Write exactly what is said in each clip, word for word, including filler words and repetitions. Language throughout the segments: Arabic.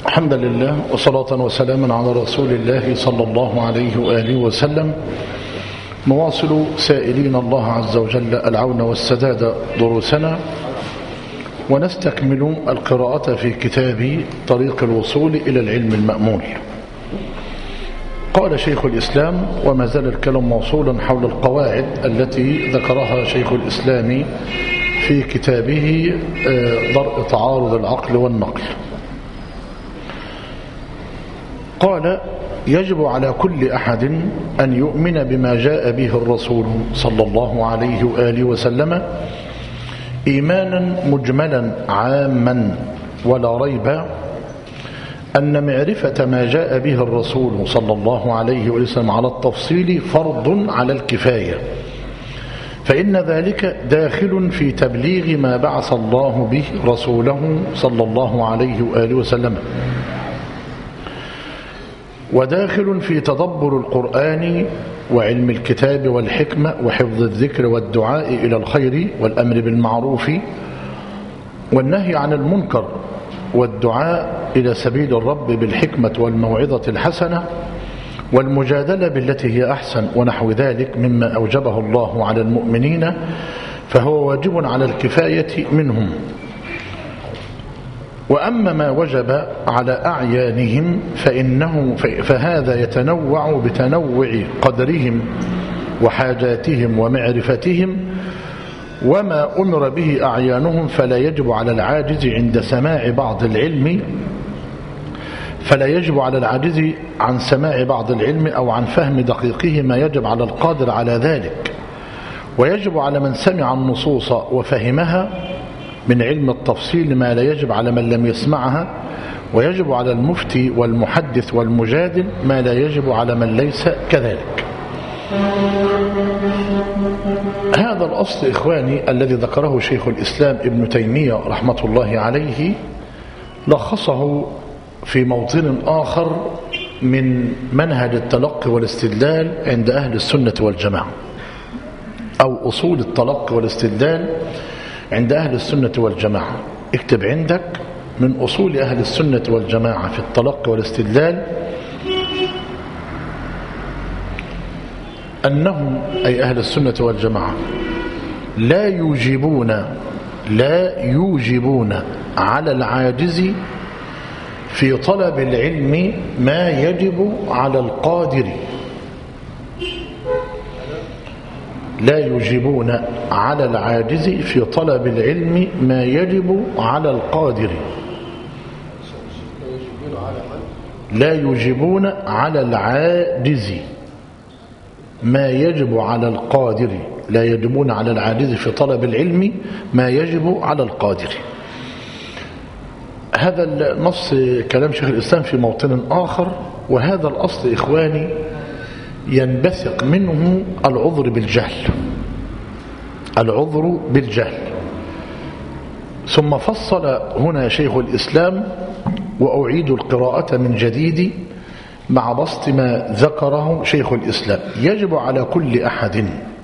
الحمد لله وصلاة وسلاما على رسول الله صلى الله عليه وآله وسلم. نواصل سائلين الله عز وجل العون والسداد دروسنا، ونستكمل القراءة في كتاب طريق الوصول إلى العلم المأمول. قال شيخ الإسلام: وما زال الكلام موصولا حول القواعد التي ذكرها شيخ الإسلام في كتابه درء تعارض العقل والنقل. قال: يجب على كل أحد أن يؤمن بما جاء به الرسول صلى الله عليه وآله وسلم إيمانا مجملا عاما، ولا ريب أن معرفة ما جاء به الرسول صلى الله عليه وسلم على التفصيل فرض على الكفاية، فإن ذلك داخل في تبليغ ما بعث الله به رسوله صلى الله عليه وآله وسلم، وداخل في تدبر القرآن وعلم الكتاب والحكمة وحفظ الذكر والدعاء إلى الخير والأمر بالمعروف والنهي عن المنكر والدعاء إلى سبيل الرب بالحكمة والموعظة الحسنة والمجادلة بالتي هي أحسن ونحو ذلك مما أوجبه الله على المؤمنين، فهو واجب على الكفاية منهم. وأما ما وجب على أعيانهم فإنه فهذا يتنوع بتنوع قدرهم وحاجاتهم ومعرفتهم، وما أمر به أعيانهم فلا يجب على العاجز عند سماع بعض العلم فلا يجب على العاجز عن سماع بعض العلم أو عن فهم دقيقه ما يجب على القادر على ذلك، ويجب على من سمع النصوص وفهمها من علم التفصيل ما لا يجب على من لم يسمعها، ويجب على المفتي والمحدث والمجادل ما لا يجب على من ليس كذلك. هذا الأصل إخواني الذي ذكره شيخ الإسلام ابن تيمية رحمة الله عليه لخصه في موطن آخر من منهج التلقي والاستدلال عند أهل السنة والجماعة، أو أصول التلقي والاستدلال عند أهل السنة والجماعة. اكتب عندك: من أصول أهل السنة والجماعة في التلقي والاستدلال أنهم أي أهل السنة والجماعة لا يوجبون لا يوجبون على العاجز في طلب العلم ما يجب على القادر لا يجيبون على العاجز في طلب العلم ما يجب على القادر لا يجيبون على العاجز ما يجب على القادر لا يجبون على العاجز في طلب العلم ما يجب على القادر. هذا النص كلام شيخ الإسلام في موطن آخر. وهذا الأصل إخواني ينبثق منه العذر بالجهل العذر بالجهل ثم فصل هنا شيخ الإسلام، وأعيد القراءة من جديد مع بسط ما ذكره شيخ الإسلام: يجب على كل أحد،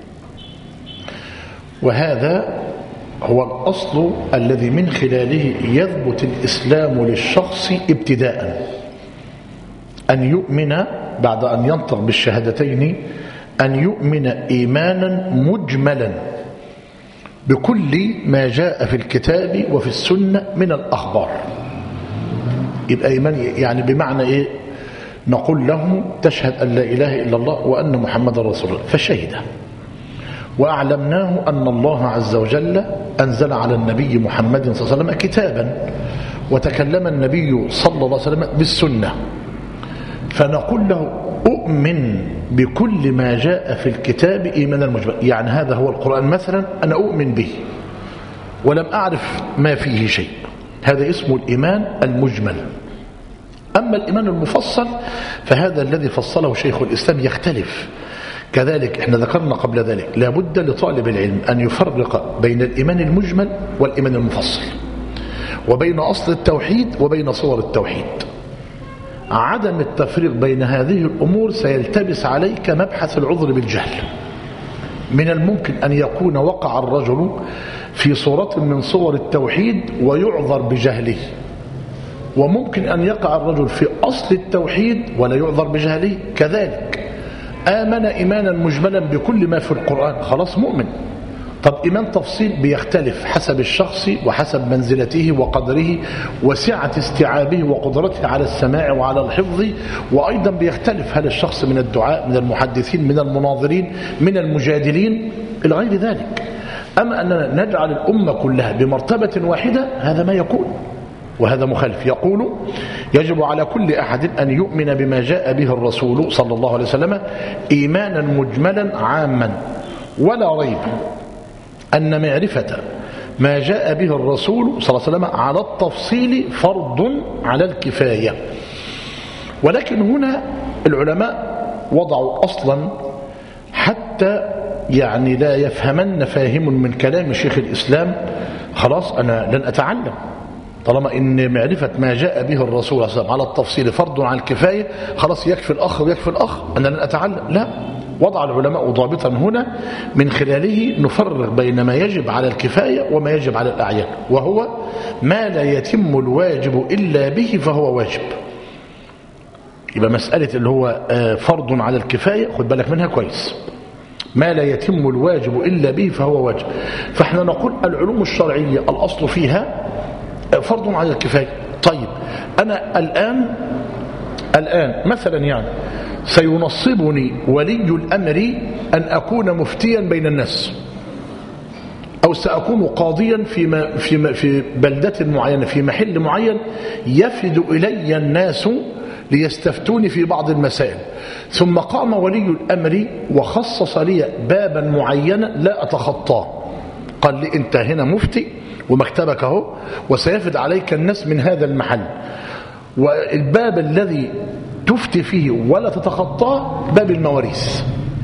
وهذا هو الأصل الذي من خلاله يثبت الإسلام للشخص ابتداء، أن يؤمن بعد أن ينطق بالشهادتين أن يؤمن إيمانا مجملا بكل ما جاء في الكتاب وفي السنة من الأخبار. يبقى إيمان يعني بمعنى إيه؟ نقول له: تشهد أن لا إله إلا الله وأن محمد رسول الله، فشهد. وأعلمناه أن الله عز وجل أنزل على النبي محمد صلى الله عليه وسلم كتابا، وتكلم النبي صلى الله عليه وسلم بالسنة، فنقول له: أؤمن بكل ما جاء في الكتاب إيمانا المجمل. يعني هذا هو القرآن مثلا، أنا أؤمن به ولم أعرف ما فيه شيء، هذا اسمه الإيمان المجمل. أما الإيمان المفصل فهذا الذي فصله شيخ الإسلام يختلف. كذلك احنا ذكرنا قبل ذلك لابد لطالب العلم أن يفرق بين الإيمان المجمل والإيمان المفصل، وبين أصل التوحيد وبين صور التوحيد. عدم التفريق بين هذه الأمور سيلتبس عليك مبحث العذر بالجهل. من الممكن أن يكون وقع الرجل في صورة من صور التوحيد ويعذر بجهله، وممكن أن يقع الرجل في أصل التوحيد ولا يعذر بجهله كذلك. آمن إيمانا مجملا بكل ما في القرآن، خلاص مؤمن. طب إيمان تفصيل بيختلف حسب الشخص وحسب منزلته وقدره وسعة استيعابه وقدرته على السماع وعلى الحفظ، وأيضا بيختلف هل الشخص من الدعاء من المحدثين من المناظرين من المجادلين إلى غير ذلك. أما أننا نجعل الأمة كلها بمرتبة واحدة هذا ما يكون، وهذا مخالف. يقول يجب على كل أحد أن يؤمن بما جاء به الرسول صلى الله عليه وسلم إيمانا مجملا عاما، ولا ريب أن معرفة ما جاء به الرسول صلى الله عليه وسلم على التفصيل فرض على الكفاية. ولكن هنا العلماء وضعوا أصلا حتى يعني لا يفهمن فاهم من كلام شيخ الإسلام خلاص أنا لن أتعلم، طالما إن معرفة ما جاء به الرسول صلى الله عليه وسلم على التفصيل فرض على الكفاية، خلاص يكفي الأخ ويكفي الأخ أنا لن أتعلم. لا، وضع العلماء ضابطا هنا من خلاله نفرق بين ما يجب على الكفاية وما يجب على الأعيان، وهو ما لا يتم الواجب إلا به فهو واجب. يبقى مسألة اللي هو فرض على الكفاية خد بالك منها كويس، ما لا يتم الواجب إلا به فهو واجب. فاحنا نقول العلوم الشرعية الأصل فيها فرض على الكفاية. طيب أنا الآن الآن مثلا يعني سينصبني ولي الأمر أن أكون مفتيا بين الناس، أو سأكون قاضيا في في في بلدة معينة في محل معين يفد إلي الناس ليستفتوني في بعض المسائل، ثم قام ولي الأمر وخصص لي بابا معينا لا أتخطاه، قال لي أنت هنا مفتي ومكتبك اهو وسيفد عليك الناس من هذا المحل، والباب الذي تفتي فيه ولا تتخطاه باب المواريث.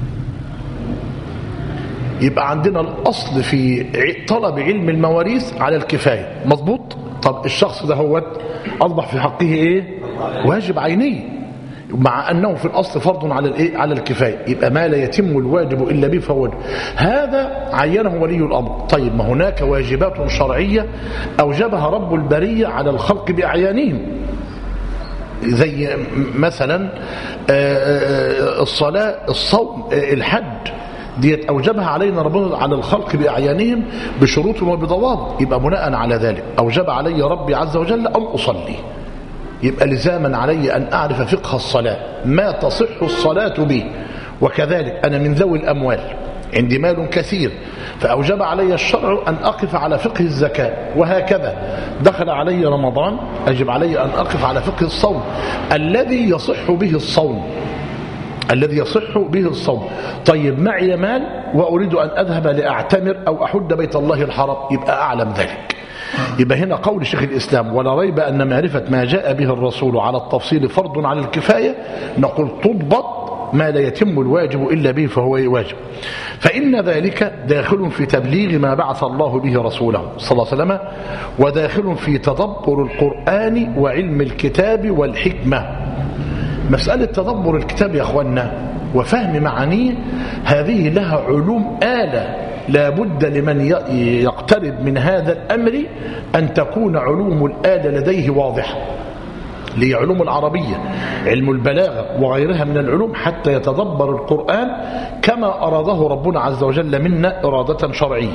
يبقى عندنا الأصل في طلب علم المواريث على الكفاية، مظبوط. طب الشخص ده هو أصبح في حقه إيه؟ واجب عيني، مع أنه في الأصل فرض على الإيه؟ على الكفاية. يبقى ما لا يتم الواجب إلا به فهو هذا عينه ولي الأمر. طيب ما هناك واجبات شرعية أوجبها رب البرية على الخلق بأعيانهم، زي مثلا الصلاة، الصوم، الحج، ديت أوجبها علينا ربنا على الخلق بأعيانهم بشروط وبضوابط. يبقى بناء على ذلك أوجب علي ربي عز وجل أن أصلي، يبقى لزاما علي أن أعرف فقه الصلاة ما تصح الصلاة به. وكذلك أنا من ذوي الأموال عندي مال كثير، فأوجب علي الشرع أن أقف على فقه الزكاة، وهكذا دخل علي رمضان أجب علي أن أقف على فقه الصوم الذي يصح به الصوم الذي يصح به الصوم. طيب معي مال وأريد أن أذهب لأعتمر أو أحج بيت الله الحرام، يبقى أعلم ذلك. يبقى هنا قول شيخ الإسلام ولا ريب أن معرفة ما جاء به الرسول على التفصيل فرض على الكفاية، نقول تضبط ما لا يتم الواجب إلا به فهو واجب، فإن ذلك داخل في تبليغ ما بعث الله به رسوله صلى الله عليه وسلم، وداخل في تدبر القرآن وعلم الكتاب والحكمة. مسألة تدبر الكتاب يا أخوانا وفهم معانيه هذه لها علوم آلة، لا بد لمن يقترب من هذا الأمر أن تكون علوم الآلة لديه واضحة، لعلوم العربية، علم البلاغة وغيرها من العلوم، حتى يتدبر القرآن كما أراده ربنا عز وجل منا إرادة شرعية.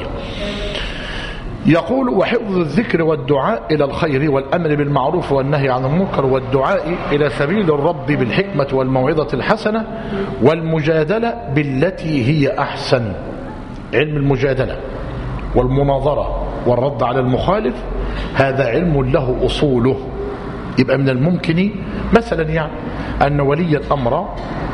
يقول وحفظ الذكر والدعاء إلى الخير والأمر بالمعروف والنهي عن المنكر والدعاء إلى سبيل الرب بالحكمة والموعظة الحسنة والمجادلة بالتي هي أحسن. علم المجادلة والمناظرة والرد على المخالف هذا علم له أصوله. يبقى من الممكن مثلا يعني أن ولي الأمر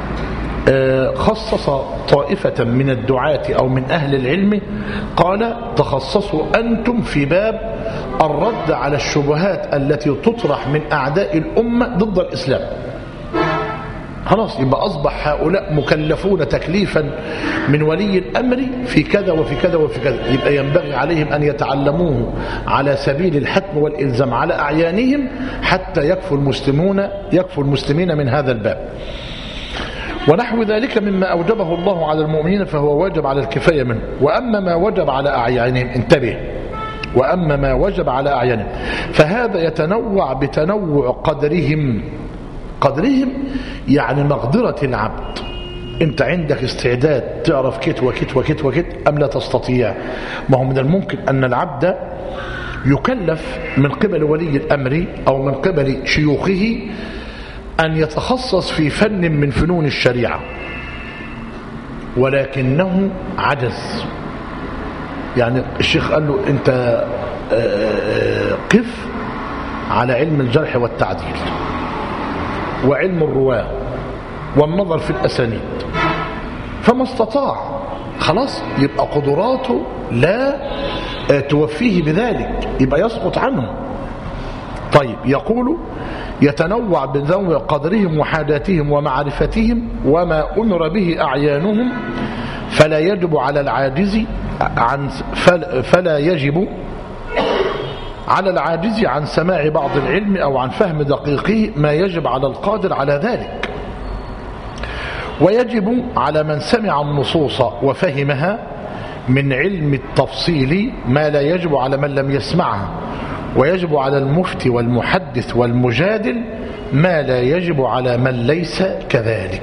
خصص طائفة من الدعاة أو من أهل العلم قال تخصصوا أنتم في باب الرد على الشبهات التي تطرح من أعداء الأمة ضد الإسلام. خلاص يبقى أصبح هؤلاء مكلفون تكليفا من ولي الأمر في كذا وفي كذا وفي كذا، يبقى ينبغي عليهم أن يتعلموه على سبيل الحتم والإلزام على أعيانهم حتى يكفوا المسلمون يكفوا المسلمين من هذا الباب. ونحو ذلك مما أوجبه الله على المؤمنين فهو واجب على الكفاية منه. وأما ما وجب على أعيانهم انتبه وأما ما وجب على أعيانهم فهذا يتنوع بتنوع قدرهم. قدرهم يعني مقدرة العبد. انت عندك استعداد تعرف كت وكت وكت وكت أم لا تستطيع؟ ما هو من الممكن أن العبد يكلف من قبل ولي الأمر أو من قبل شيوخه أن يتخصص في فن من فنون الشريعة ولكنه عجز. يعني الشيخ قال له انت قف على علم الجرح والتعديل وعلم الرواة والنظر في الأسانيد، فما استطاع خلاص يبقى قدراته لا توفيه بذلك، يبقى يسقط عنه. طيب يقول يتنوع بتنوع قدرهم وحاجاتهم ومعرفتهم وما أمر به أعيانهم، فلا يجب على العاجز عن فلا يجب على العاجز عن سماع بعض العلم أو عن فهم دقيقه ما يجب على القادر على ذلك، ويجب على من سمع النصوص وفهمها من علم التفصيل ما لا يجب على من لم يسمعها، ويجب على المفتي والمحدث والمجادل ما لا يجب على من ليس كذلك.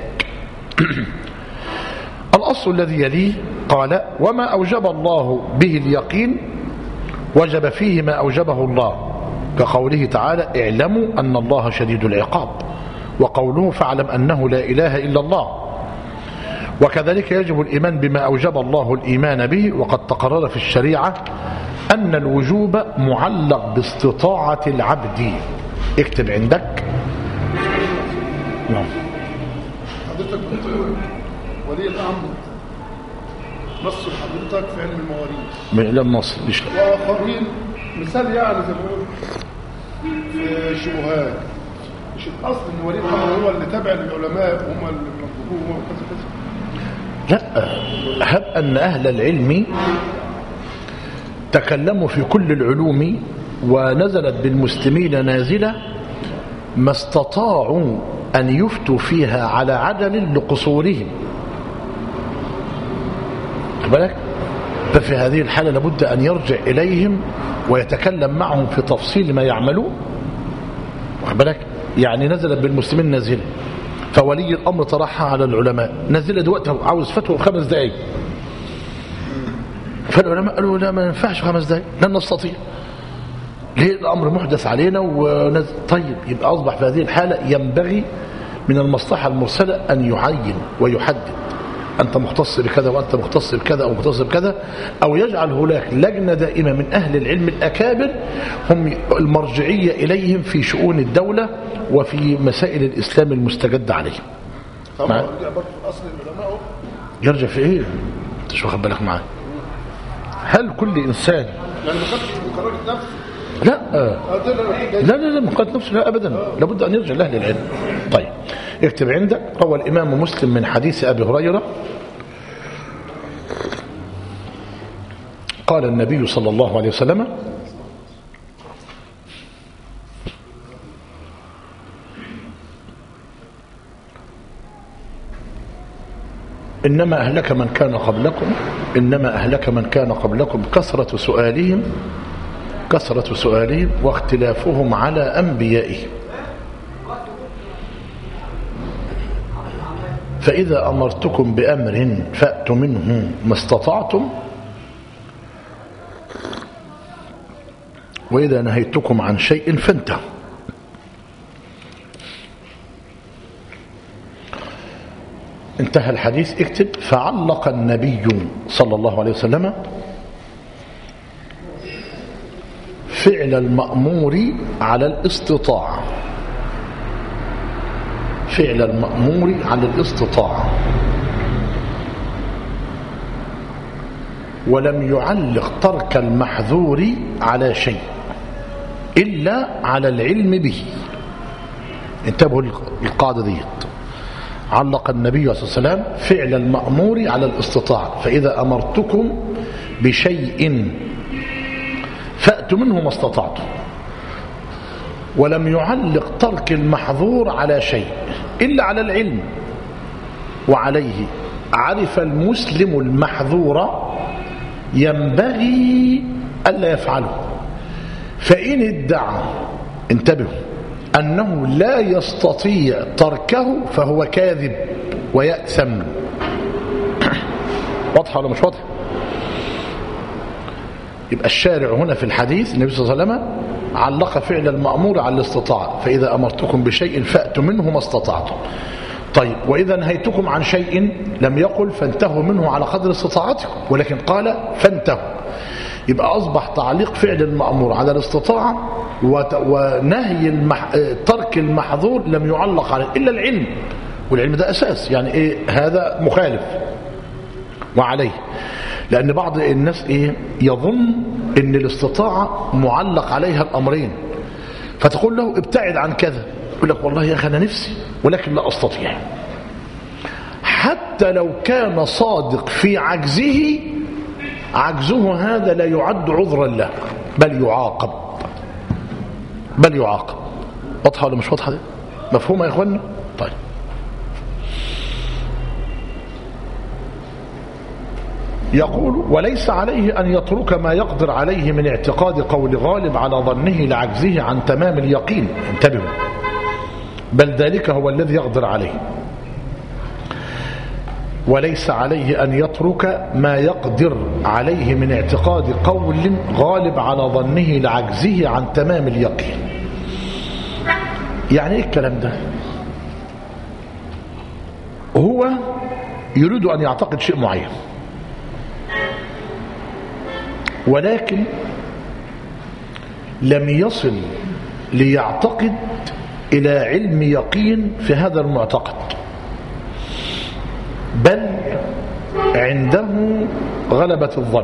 الأصل الذي يليه قال وما أوجب الله به اليقين وجب فيه ما أوجبه الله، كقوله تعالى اعلموا أن الله شديد العقاب، وقوله فاعلم أنه لا إله إلا الله. وكذلك يجب الإيمان بما أوجب الله الإيمان به، وقد تقرر في الشريعة أن الوجوب معلق باستطاعة العبد. اكتب عندك. نعم. حضرتك بتقول ولي الأمر نص حضرتك في علم المواريث لم نص وآخرين مثال يعني زي ما بقول في الشبهات، مش الأصل إن ولي الأمر هو اللي تابع للعلماء هم اللي بينظموه وكذا كذا. لا، هب أن أهل العلم تكلموا في كل العلوم ونزلت بالمسلمين نازلة ما استطاعوا أن يفتوا فيها على عدل لقصورهم. بالك؟ ففي هذه الحالة لابد أن يرجع إليهم ويتكلم معهم في تفصيل ما يعملون. بالك؟ يعني نزلت بالمسلمين نازلة، فولي الأمر طرحها على العلماء، نزل دلوقتي عاوز فتوى خمس دقايق، فالعلماء قالوا لا ما ينفعش خمس دقايق، لن نستطيع، ليه؟ الأمر محدث علينا ونزل. طيب يبقى أصبح في هذه الحالة ينبغي من المصلحة المرسلة أن يعين ويحدد أنت مختص بكذا وأنت مختص بكذا أو مختص بكذا، أو يجعل هناك لجنة دائمة من أهل العلم الأكابر هم المرجعية إليهم في شؤون الدولة وفي مسائل الإسلام المستجد عليهم. طبعا يرجع برضه في أصل العلماء. يرجع في إيه؟ أنت شو واخد بالك معاه؟ هل كل إنسان يعني ما خدش بقرار نفسه؟ لا لا لا لا مقارنة نفسه لا أبدا، لابد أن يرجع لأهل العلم. طيب اكتب عندك. روى الإمام مسلم من حديث أبي هريرة قال النبي صلى الله عليه وسلم إنما أهلك من كان قبلكم إنما أهلك من كان قبلكم كثرة سؤالهم كثرة سؤالهم واختلافهم على أنبيائهم، فإذا أمرتكم بأمر فأتوا منه ما استطعتم، وإذا نهيتكم عن شيء فانتهوا. انتهى الحديث. اكتب فعلق النبي صلى الله عليه وسلم فعل المأمور على الاستطاعة فعل المأمور على الاستطاعة ولم يعلق ترك المحذور على شيء إلا على العلم به. انتبهوا القاعدة دي. علق النبي صلى الله عليه وسلم فعل المأمور على الاستطاعة، فإذا أمرتكم بشيء فأتوا منه ما استطعتم، ولم يعلق ترك المحظور على شيء إلا على العلم. وعليه عرف المسلم المحظور ينبغي ألا يفعله. فإن ادعى انتبهوا أنه لا يستطيع تركه فهو كاذب ويأثم. واضحة ولا مش واضحة؟ يبقى الشارع هنا في الحديث النبي صلى الله عليه وسلم علق فعل المأمور على الاستطاعة، فإذا أمرتكم بشيء فأتوا منه ما استطعتم. طيب وإذا نهيتكم عن شيء لم يقل فانتهوا منه على قدر استطاعتكم، ولكن قال فانتهوا. يبقى أصبح تعليق فعل المأمور على الاستطاعة ونهي المح... ترك المحظور لم يعلق عليه إلا العلم، والعلم ده أساس، يعني إيه هذا مخالف وعليه. لأن بعض الناس إيه يظن إن الاستطاعة معلق عليها الأمرين، فتقول له ابتعد عن كذا، يقول لك والله يا أخي أنا نفسي ولكن لا أستطيع. حتى لو كان صادق في عجزه، عجزه هذا لا يعد عذرا له، بل يعاقب بل يعاقب. واضحة ولا مش واضحة؟ مفهومة يا إخوانا؟ طيب يقول وليس عليه أن يترك ما يقدر عليه من اعتقاد قول غالب على ظنه لعجزه عن تمام اليقين. انتبهوا، بل ذلك هو الذي يقدر عليه. وليس عليه أن يترك ما يقدر عليه من اعتقاد قول غالب على ظنه لعجزه عن تمام اليقين. يعني ايه الكلام ده؟ هو يريد أن يعتقد شيء معين، ولكن لم يصل ليعتقد إلى علم يقين في هذا المعتقد، بل عنده غلبة الظن.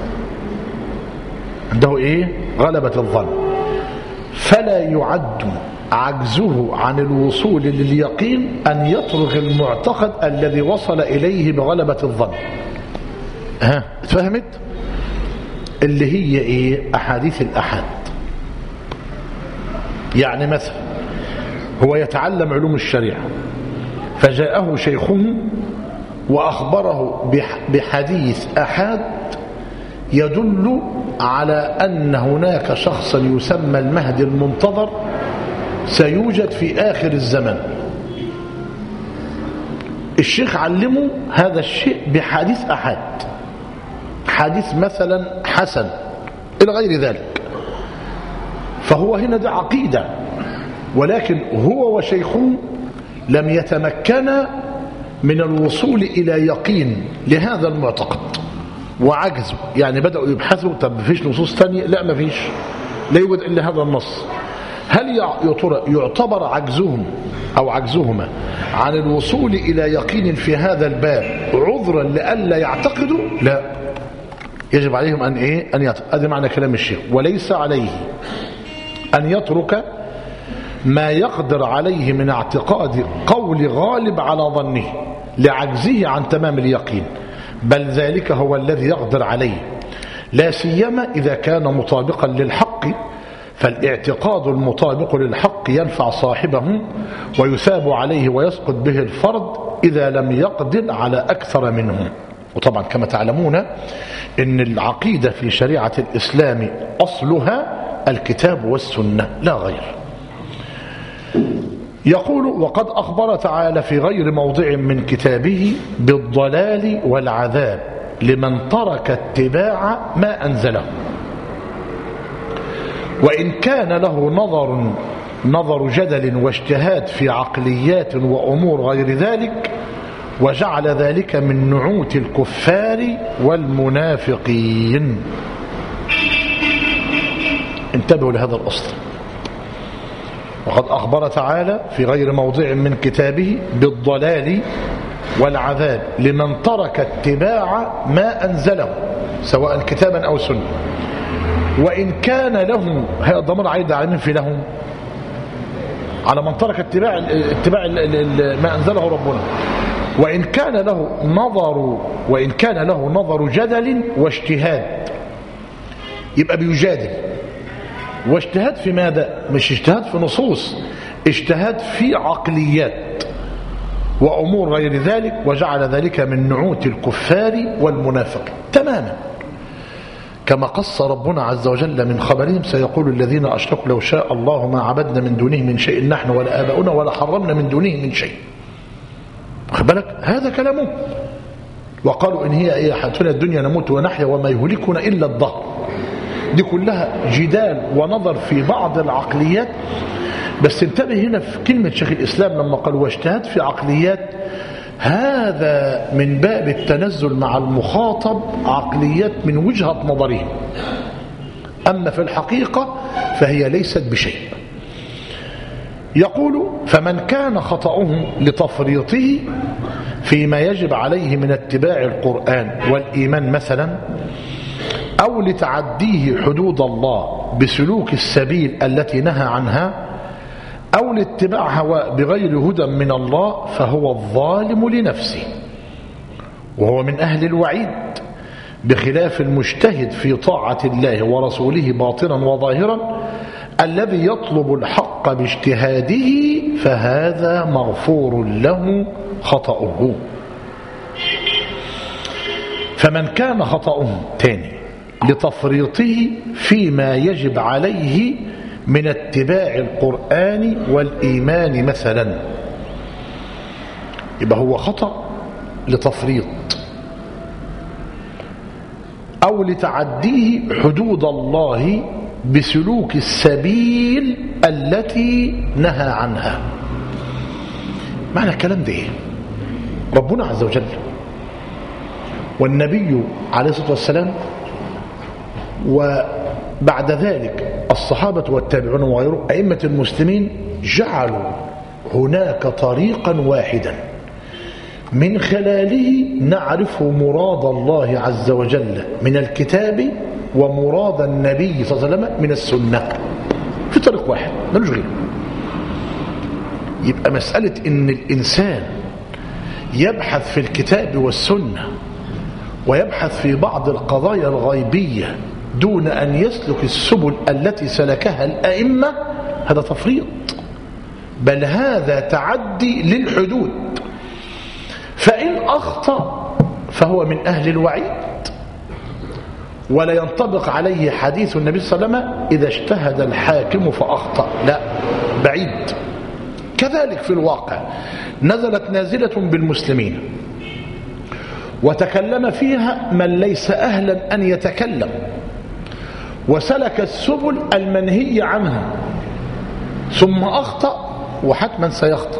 عنده إيه؟ غلبة الظن. فلا يعد عجزه عن الوصول لليقين أن يترك المعتقد الذي وصل إليه بغلبة الظن. ها اتفهمت؟ اللي هي إيه؟ أحاديث الأحاد. يعني مثلا هو يتعلم علوم الشريعة، فجاءه شيخه وأخبره بحديث أحاد يدل على أن هناك شخصا يسمى المهدي المنتظر سيوجد في آخر الزمن. الشيخ علمه هذا الشيء بحديث أحاد، حديث مثلا حسن إلى غير ذلك. فهو هنا ده عقيدة، ولكن هو وشيخه لم يتمكن من الوصول إلى يقين لهذا المعتقد وعجزوا. يعني بدأوا يبحثوا، طب مفيش نصوص تانية؟ لا مفيش، لا يوجد إلا هذا النص. هل يعتبر عجزهم أو عجزهما عن الوصول إلى يقين في هذا الباب عذرا لألا يعتقدوا؟ لا، يجب عليهم أن إيه؟ أن يعتقدوا. هذا معنى كلام الشيخ. وليس عليه أن يترك ما يقدر عليه من اعتقاد قول غالب على ظنه لعجزه عن تمام اليقين، بل ذلك هو الذي يقدر عليه، لا سيما إذا كان مطابقا للحق. فالاعتقاد المطابق للحق ينفع صاحبه ويثاب عليه ويسقط به الفرد إذا لم يقدر على أكثر منه. وطبعا كما تعلمون إن العقيدة في شريعة الإسلام أصلها الكتاب والسنة لا غير. يقول وقد أخبر تعالى في غير موضع من كتابه بالضلال والعذاب لمن ترك اتباع ما أنزله، وإن كان له نظر نظر جدل واجتهاد في عقليات وأمور غير ذلك، وجعل ذلك من نعوت الكفار والمنافقين. انتبهوا لهذا الأصل. وقد أخبر تعالى في غير موضع من كتابه بالضلال والعذاب لمن ترك اتباع ما أنزله سواء كتابا أو سنة، وإن كان له، هذا الضمير عايد على من في لهم؟ على من ترك اتباع اتباع ما أنزله ربنا. وإن كان له نظر وإن كان له نظر جدل واجتهاد، يبقى بيجادل. واجتهاد في ماذا؟ مش اجتهاد في نصوص، اجتهاد في عقليات وأمور غير ذلك، وجعل ذلك من نعوت الكفار والمنافقين تماما. كما قص ربنا عز وجل من خبرهم سيقول الذين أشركوا لو شاء الله ما عبدنا من دونه من شيء نحن ولا آباؤنا ولا حرمنا من دونه من شيء. واخد بالك؟ هذا كلامه. وقالوا إن هي إيه حياتنا الدنيا نموت ونحيا وما يهلكنا إلا الدهر. دي كلها جدال ونظر في بعض العقليات. بس انتبه هنا في كلمة شيخ الإسلام لما قال واجتهاد في عقليات، هذا من باب التنزل مع المخاطب عقليات من وجهة نظرهم، أما في الحقيقة فهي ليست بشيء. يقول فمن كان خطأه لتفريطه فيما يجب عليه من اتباع القرآن والإيمان مثلا، أو لتعديه حدود الله بسلوك السبيل التي نهى عنها، أو لاتباع هواء بغير هدى من الله، فهو الظالم لنفسه وهو من أهل الوعيد، بخلاف المجتهد في طاعة الله ورسوله باطنا وظاهرا الذي يطلب الحق باجتهاده، فهذا مغفور له خطأه. فمن كان خطأه تاني لتفريطه فيما يجب عليه من اتباع القرآن والإيمان مثلا، يبقى هو خطأ لتفريط أو لتعديه حدود الله بسلوك السبيل التي نهى عنها. معنى الكلام ده ايه؟ ربنا عز وجل والنبي عليه الصلاة والسلام وبعد ذلك الصحابة والتابعون وغيرهم أئمة المسلمين جعلوا هناك طريقا واحدا من خلاله نعرف مراد الله عز وجل من الكتاب ومراد النبي صلى الله عليه وسلم من السنة، في طريق واحد ملوش غيره. يبقى مسألة إن الإنسان يبحث في الكتاب والسنة ويبحث في بعض القضايا الغيبية دون أن يسلك السبل التي سلكها الأئمة، هذا تفريط، بل هذا تعدي للحدود. فإن أخطأ فهو من أهل الوعيد، ولا ينطبق عليه حديث النبي صلى الله عليه وسلم إذا اجتهد الحاكم فأخطأ، لا، بعيد. كذلك في الواقع نزلت نازلة بالمسلمين وتكلم فيها من ليس أهلا أن يتكلم وسلك السبل المنهي عنها ثم أخطأ، وحتما سيخطأ،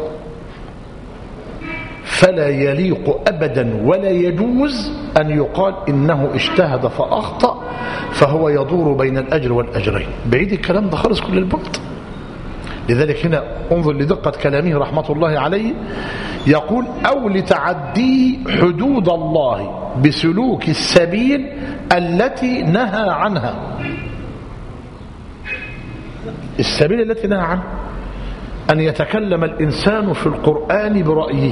فلا يليق أبدا ولا يجوز أن يقال إنه اجتهد فأخطأ فهو يدور بين الأجر والأجرين. بعيد الكلام ده خالص كل البعد. لذلك هنا انظر لدقة كلامه رحمة الله عليه، يقول أو لتعديه حدود الله بسلوك السبيل التي نهى عنها. السبيل التي نهى عنها أن يتكلم الإنسان في القرآن برأيه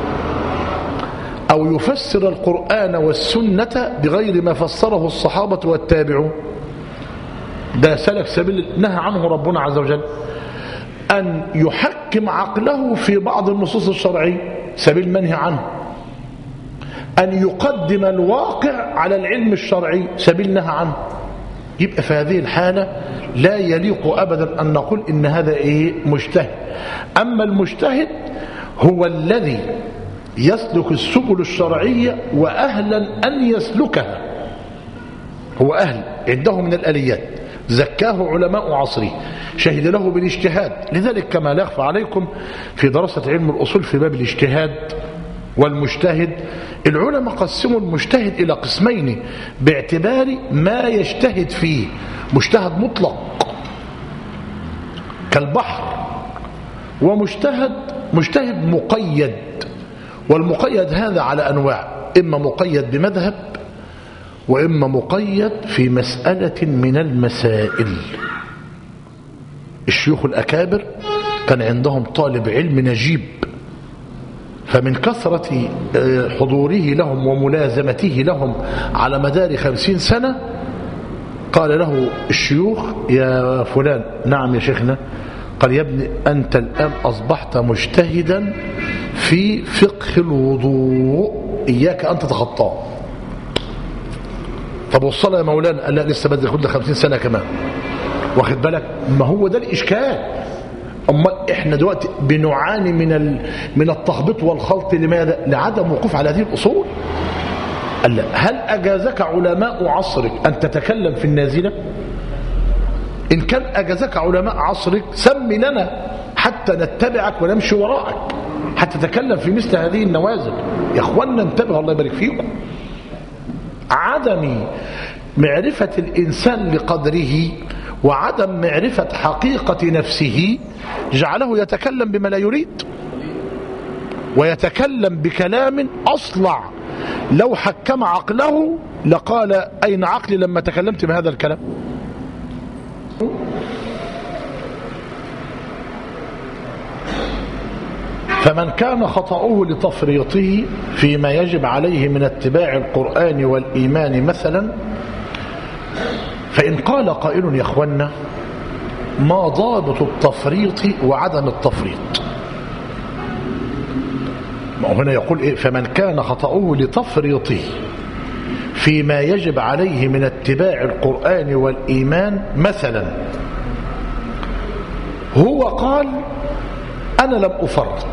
أو يفسر القرآن والسنة بغير ما فسره الصحابة والتابعون، ده سلك سبيل نهى عنه ربنا عز وجل. أن يحكم عقله في بعض النصوص الشرعية، سبيل منهي عنه. أن يقدم الواقع على العلم الشرعي، سبيل نهى عنه. يبقى في هذه الحالة لا يليق أبدا أن نقول إن هذا إيه مجتهد. أما المجتهد هو الذي يسلك السبل الشرعية وأهلا أن يسلكها، هو أهل عنده من الآليات، زكاه علماء عصره، شهد له بالاجتهاد. لذلك كما لا يخفى عليكم في دراسة علم الأصول في باب الاجتهاد والمجتهد، العلماء قسموا المجتهد إلى قسمين باعتبار ما يجتهد فيه. مجتهد مطلق كالبحر، ومجتهد مجتهد مقيد. والمقيد هذا على أنواع، إما مقيد بمذهب وإما مقيد في مسألة من المسائل. الشيوخ الأكابر كان عندهم طالب علم نجيب، فمن كثرة حضوره لهم وملازمته لهم على مدار خمسين سنة قال له الشيوخ يا فلان، نعم يا شيخنا، قال يا ابني أنت الآن أصبحت مجتهدا في فقه الوضوء، إياك أن تتخطاه. طب والصلاة يا مولانا؟ قال لا لسه بدري، خد لك خمسين سنة كمان. واخد بالك؟ ما هو ده الإشكال. أما إحنا دلوقتي بنعاني من من التخبيط والخلط. لماذا؟ لعدم وقوف على هذه الأصول. قال لا، هل أجازك علماء عصرك أن تتكلم في النازلة؟ إن كان أجازك علماء عصرك سمي لنا حتى نتبعك ونمشي وراءك، حتى تتكلم في مثل هذه النوازل. يا أخوانا انتبهوا، الله يبارك فيكم. عدم معرفة الإنسان لقدره وعدم معرفة حقيقة نفسه جعله يتكلم بما لا يريد، ويتكلم بكلام أصلع لو حكم عقله لقال أين عقلي لما تكلمت بهذا الكلام. فمن كان خطأه لتفريطه فيما يجب عليه من اتباع القرآن والإيمان مثلا، فإن قال قائل يا أخوانا ما ضابط التفريط وعدم التفريط؟ ما هنا يقول إيه؟ فمن كان خطأه لتفريطه فيما يجب عليه من اتباع القرآن والإيمان مثلا، هو قال أنا لم أفرط،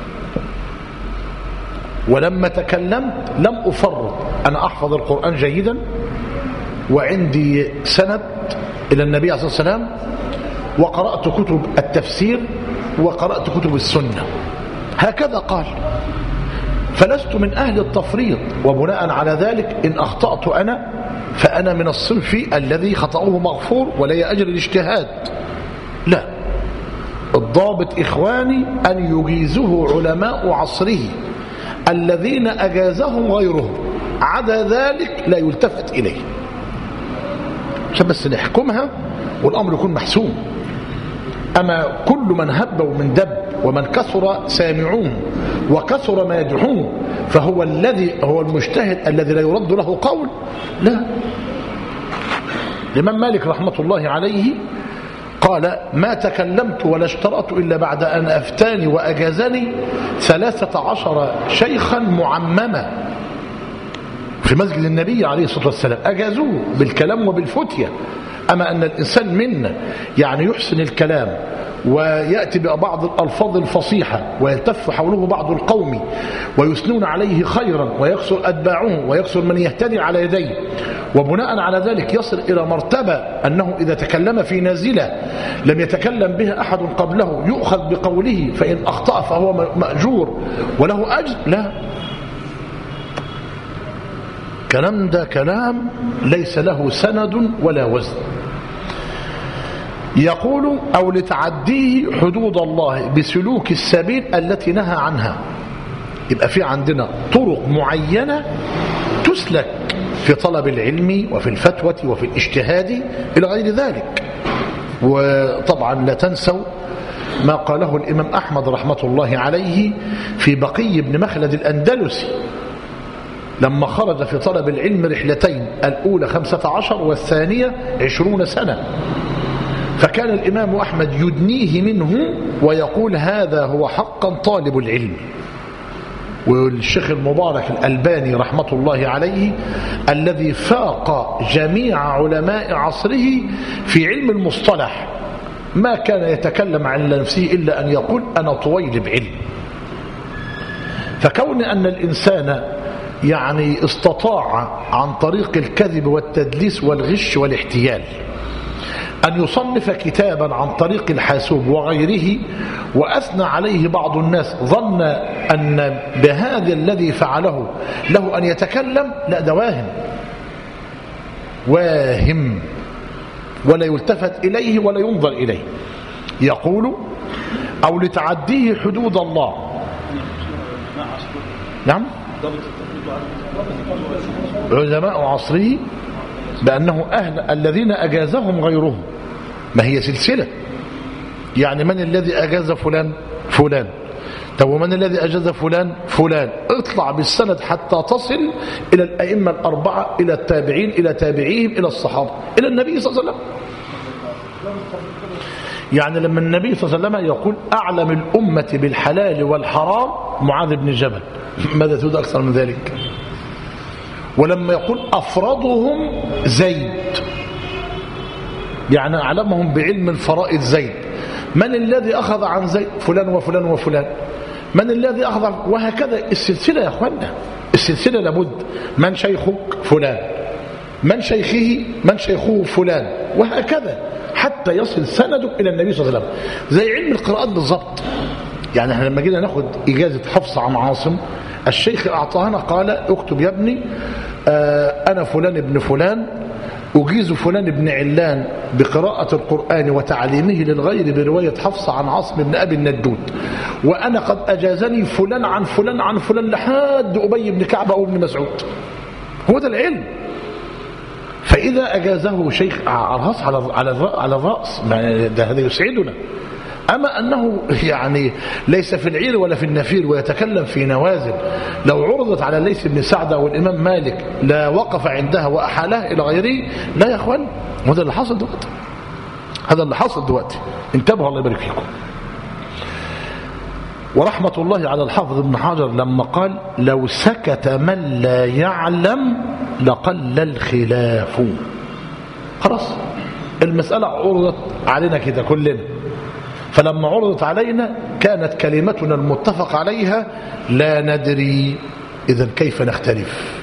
ولما تكلمت لم أفرط، أنا أحفظ القرآن جيدا وعندي سند إلى النبي عليه الصلاة والسلام، وقرأت كتب التفسير وقرأت كتب السنة، هكذا قال، فلست من أهل التفريط. وبناء على ذلك إن أخطأت أنا فأنا من الصنف الذي خطأه مغفور ولا أجر الاجتهاد. لا، الضابط إخواني أن يجيزه علماء عصره الذين أجازهم غيرهم، عدا ذلك لا يلتفت إليه، عشان بس نحكمها والأمر يكون محسوم. أما كل من هب ومن دب ومن كثر سامعوه وكثر ما يدعوه فهو الذي هو المجتهد الذي لا يرد له قول؟ لا. الإمام مالك رحمة الله عليه قال ما تكلمت ولا اشترأت إلا بعد أن أفتاني وأجازني ثلاثة عشر شيخا معمما في مسجد النبي عليه الصلاة والسلام، أجازوه بالكلام وبالفتية. أما أن الإنسان منا يعني يحسن الكلام ويأتي ببعض الألفاظ الفصيحة ويلتف حوله بعض القوم ويثنون عليه خيرا ويكسر أتباعه ويكسر من يهتدي على يديه، وبناء على ذلك يصل إلى مرتبة أنه إذا تكلم في نازلة لم يتكلم بها أحد قبله يؤخذ بقوله، فإن أخطأ فهو مأجور وله أجر. لا، كلام ده كلام ليس له سند ولا وزن. يقول أو لتعديه حدود الله بسلوك السبيل التي نهى عنها. يبقى في عندنا طرق معينة تسلك في طلب العلم وفي الفتوى وفي الاجتهاد إلى غير ذلك. وطبعا لا تنسوا ما قاله الإمام أحمد رحمة الله عليه في بقي بن مخلد الأندلسي لما خرج في طلب العلم رحلتين، الأولى خمسة عشر والثانية عشرون سنة، فكان الإمام أحمد يدنيه منه ويقول هذا هو حقا طالب العلم. والشيخ المبارك الألباني رحمة الله عليه الذي فاق جميع علماء عصره في علم المصطلح ما كان يتكلم عن نفسه إلا أن يقول أنا طويلب علم. فكون أن الإنسان يعني استطاع عن طريق الكذب والتدليس والغش والاحتيال أن يصنف كتابا عن طريق الحاسوب وغيره وأثنى عليه بعض الناس ظن أن بهذا الذي فعله له أن يتكلم، لا، ده واهم واهم ولا يلتفت إليه ولا ينظر إليه. يقول أو لتعديه حدود الله. نعم، علماء عصره بأنه أهل الذين أجازهم غيرهم، ما هي سلسلة، يعني من الذي أجاز فلان فلان، طب ومن الذي أجاز فلان فلان، اطلع بالسند حتى تصل إلى الأئمة الأربعة، إلى التابعين، إلى تابعيهم، إلى الصحابة، إلى النبي صلى الله عليه وسلم. يعني لما النبي صلى الله عليه وسلم يقول أعلم الأمة بالحلال والحرام معاذ بن جبل، ماذا تريد أكثر من ذلك؟ ولما يقول أفرضهم زيد يعني أعلمهم بعلم الفرائض زيد. من الذي أخذ عن زيد؟ فلان وفلان وفلان. من الذي أخذ؟ وهكذا السلسلة يا أخوانا، السلسلة لابد. من شيخك؟ فلان. من شيخه؟ من شيخه؟ فلان. وهكذا حتى يصل سندك إلى النبي صلى الله عليه وسلم. زي علم القراءات بالضبط. يعني احنا لما جينا ناخد إجازة حفص عن عاصم، الشيخ أعطانا قال اكتب يا ابني آه أنا فلان ابن فلان أجيز فلان ابن علان بقراءة القرآن وتعليمه للغير برواية حفص عن عاصم بن أبي الندود، وأنا قد أجازني فلان عن فلان عن فلان لحد أبي بن كعب أو ابن مسعود. هو ده العلم. فإذا أجازه شيخ عرهص على على الرأس ده هذا يسعدنا. أما أنه يعني ليس في العير ولا في النفير ويتكلم في نوازل، لو عرضت على الليث بن سعد والإمام مالك لا وقف عندها وأحالها إلى غيره. لا يا أخوان، وهذا اللي حصل دلوقتي، هذا اللي حصل دلوقتي. انتبهوا الله يبارك فيكم. ورحمة الله على الحافظ ابن حجر لما قال لو سكت من لا يعلم لقل الخلاف. خلاص المسألة عرضت علينا كده كلنا، فلما عرضت علينا كانت كلمتنا المتفق عليها لا ندري، إذن كيف نختلف؟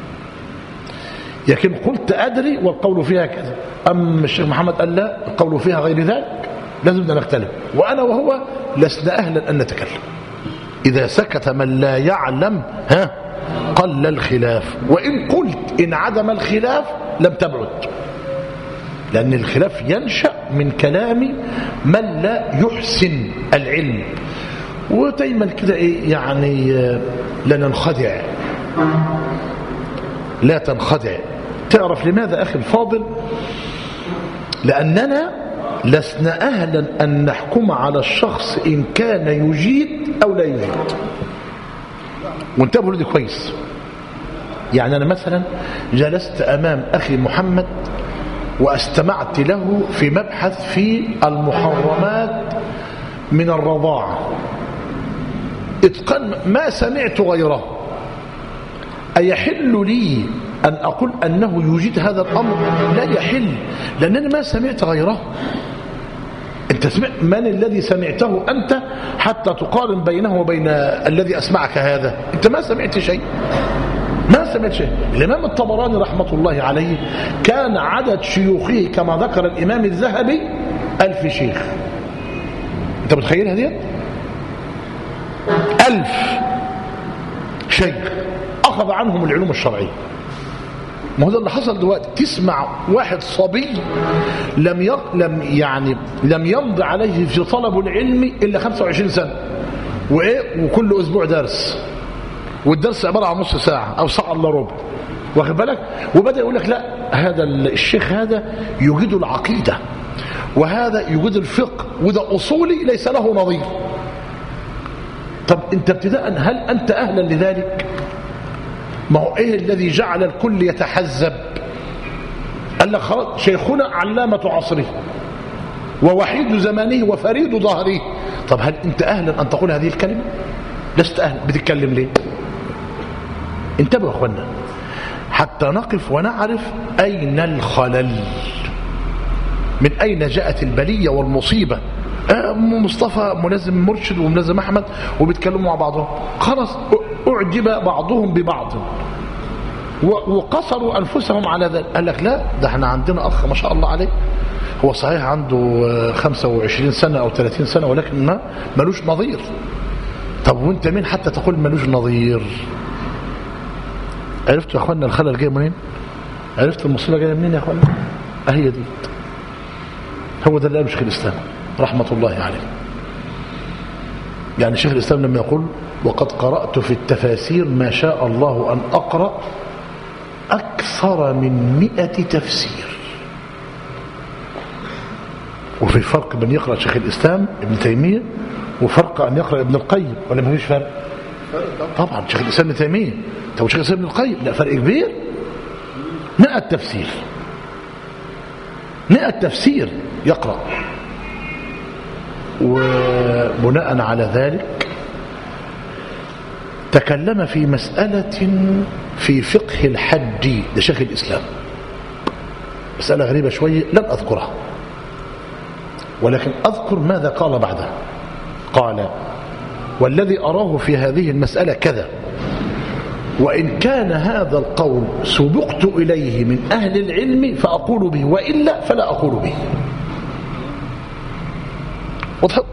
لكن قلت أدري والقول فيها كذا، أم الشيخ محمد قال لا القول فيها غير ذلك، لازم نختلف. وأنا وهو لسنا أهلا أن نتكلم. إذا سكت من لا يعلم ها قل الخلاف، وإن قلت إن عدم الخلاف لم تبعد، لأن الخلاف ينشأ من كلام من لا يحسن العلم. ودايما كده إيه يعني لا ننخدع، لا تنخدع. تعرف لماذا أخي الفاضل؟ لأننا لسنا أهلا أن نحكم على الشخص إن كان يجيد أو لا يجيد. وانتبهوا لدي كويس. يعني أنا مثلا جلست أمام أخي محمد واستمعت له في مبحث في المحرمات من الرضاعة، اتقن ما سمعت غيره. أيحل لي أن أقول أنه يجيد هذا الأمر؟ لا يحل، لأنني ما سمعت غيره. أنت سمع من الذي سمعته أنت حتى تقارن بينه وبين الذي أسمعك هذا؟ أنت ما سمعت شيء، ما سمعت شيء. الإمام الطبراني رحمة الله عليه كان عدد شيوخه كما ذكر الإمام الذهبي ألف شيخ. أنت متخيل هذه؟ ألف شيخ أخذ عنهم العلوم الشرعية. ما هو ده اللي حصل دلوقتي. تسمع واحد صبي لم يق... لم يعني لم يمضي عليه في طلب العلم إلا خمسة وعشرين سنة، وإيه وكل أسبوع درس، والدرس عبارة عن نص ساعة أو ساعة إلا ربع، واخد بالك؟ وبدأ يقول لك لا هذا الشيخ هذا يجيد العقيدة، وهذا يجيد الفقه، وده أصولي ليس له نظير. طب أنت ابتداء هل أنت أهلا لذلك؟ ما هو إيه الذي جعل الكل يتحزب؟ قال لك خلاص شيخنا علامة عصره ووحيد زمانه وفريد ظهره. طب هل أنت أهلا أن تقول هذه الكلمة؟ لست أهلا. بتتكلم ليه؟ انتبهوا يا أخوانا حتى نقف ونعرف أين الخلل، من أين جاءت البلية والمصيبة. آه مصطفى ملازم مرشد وملازم أحمد وبيتكلموا مع بعضهم، خلاص أعجب بعضهم ببعض وقصروا أنفسهم على ذلك. قال لك لا ده احنا عندنا أخ ما شاء الله عليه، هو صحيح عنده خمسة وعشرين سنة أو ثلاثين سنة ولكن ما ملوش نظير. طب وانت مين حتى تقول ملوش نظير؟ عرفتوا يا اخوانا الخلل جاي منين؟ عرفت المصيبه جايه منين يا اخوانا؟ اهي دي، هو ده اللي قاله شيخ الاسلام رحمه الله عليه. يعني شيخ الاسلام لما يقول وقد قرات في التفاسير ما شاء الله ان اقرا اكثر من مئة تفسير. وفي فرق بين يقرا شيخ الاسلام ابن تيميه وفرق ان يقرا ابن القيم، ولا ما فيش فرق؟ طبعا شيخ الاسلام ابن تيميه طب شيخ الاسلام ابن القيم لا فرق كبير. مئة تفسير، مئة تفسير يقرا. وبناء على ذلك تكلم في مسألة في فقه الحج لشيخ الإسلام، مسألة غريبة شوية لن أذكرها، ولكن أذكر ماذا قال بعدها. قال: والذي أراه في هذه المسألة كذا، وإن كان هذا القول سبقت إليه من أهل العلم فأقول به، وإلا فلا أقول به. وضحت؟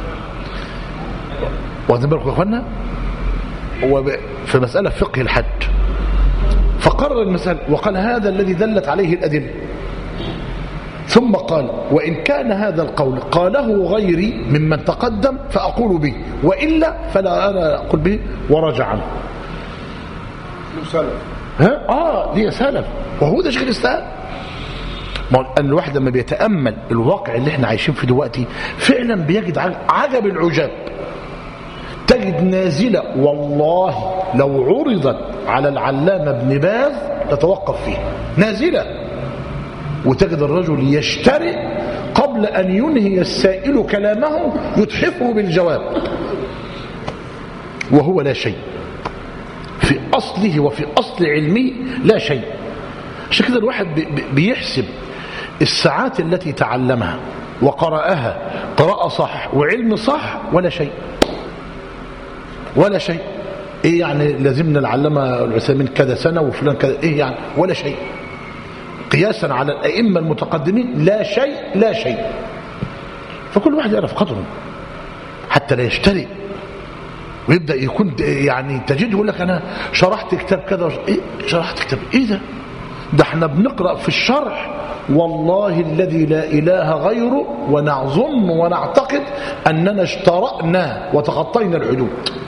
واخدين بالكم يا اخوانا؟ هو في مسألة فقه الحج فقرر المسألة وقال: هذا الذي دلت عليه الأدلة. ثم قال: وإن كان هذا القول قاله غيري ممن تقدم فأقول به، وإلا فلا أنا أقول به، ورجع عنه. سلف. ها؟ آه دي سلف، وهو ده شيخ الإسلام. الواحد لما بيتأمل الواقع اللي احنا عايشين فيه دلوقتي فعلا بيجد عجب العجاب. تجد نازلة والله لو عرضت على العلامة ابن باز تتوقف فيه، نازلة، وتجد الرجل يشترئ قبل أن ينهي السائل كلامه يتحفه بالجواب، وهو لا شيء في أصله وفي أصل علمه، لا شيء. عشان كده الواحد بيحسب الساعات التي تعلمها وقرأها قراءة صح وعلم صح، ولا شيء ولا شيء. ايه يعني لازمنا العلامة العثيمين كذا سنة وفلان كذا، ايه يعني؟ ولا شيء قياسا على الأئمة المتقدمين، لا شيء لا شيء. فكل واحد يعرف قدره حتى لا يشتري ويبدأ يكون يعني تجد يقول لك أنا شرحت كتاب كذا. إيه شرحت كتاب؟ إيه ده؟ ده احنا بنقرأ في الشرح والله الذي لا إله غيره ونظن ونعتقد أننا اشترأنا وتخطينا الحدود.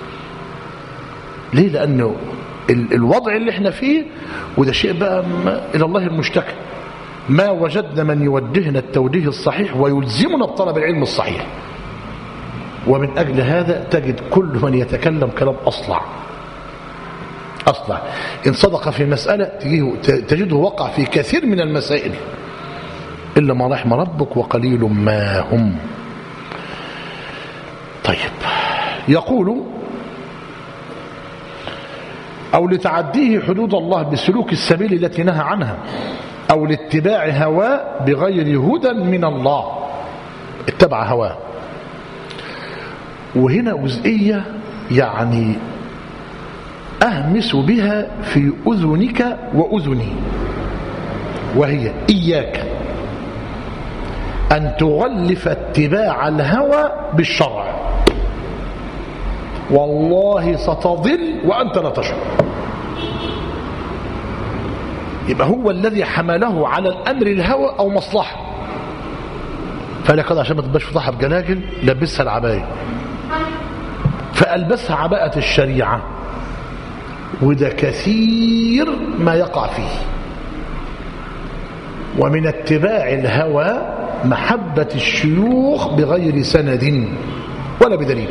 ليه؟ لأنه الوضع اللي احنا فيه، وده شيء بقى إلى الله المشتكى، ما وجدنا من يوجهنا التوجيه الصحيح ويلزمنا بطلب العلم الصحيح. ومن أجل هذا تجد كل من يتكلم كلام أصلع أصلع، إن صدق في مسألة تجده وقع في كثير من المسائل، إلا ما رحم ربك وقليل ما هم. طيب، يقول: أو لتعديه حدود الله بسلوك السبيل التي نهى عنها، أو لاتباع هواه بغير هدى من الله. اتبع هواه. وهنا جزئية يعني أهمس بها في أذنك وأذني، وهي: إياك أن تغلف اتباع الهوى بالشرع، والله ستضل وأنت لا تشعر. يبقى هو الذي حمله على الأمر الهوى أو مصلحة، فلا كده عشان ما تبقاش فضحها بجلاجل لبسها العباية، فألبسها عباءة الشريعة، وده كثير ما يقع فيه. ومن اتباع الهوى محبة الشيوخ بغير سند ولا بدليل،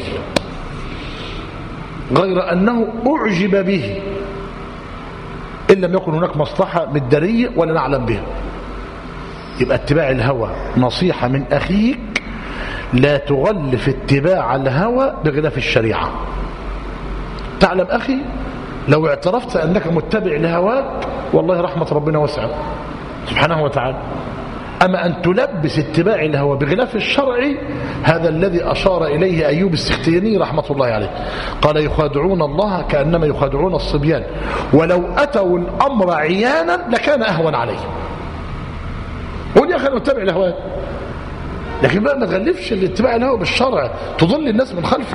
غير أنه أعجب به إن لم يكن هناك مصلحة مدارية ولا نعلم بها. يبقى اتباع الهوى نصيحة من أخيك: لا تغلف اتباع الهوى بغلاف الشريعة. تعلم أخي، لو اعترفت أنك متبع لهواك والله رحمة ربنا واسعة سبحانه وتعالى. أما أن تلبس اتباع الهوى بغلاف الشرع، هذا الذي أشار إليه أيوب السختياني رحمة الله عليه. قال: يخادعون الله كأنما يخادعون الصبيان، ولو أتوا الأمر عيانا لكان أهون عليه. قول يا أخي أنا متبع الهوى، لكن بقى ما تغلفش الاتباع الهوى بالشرع تضل الناس من خلفك.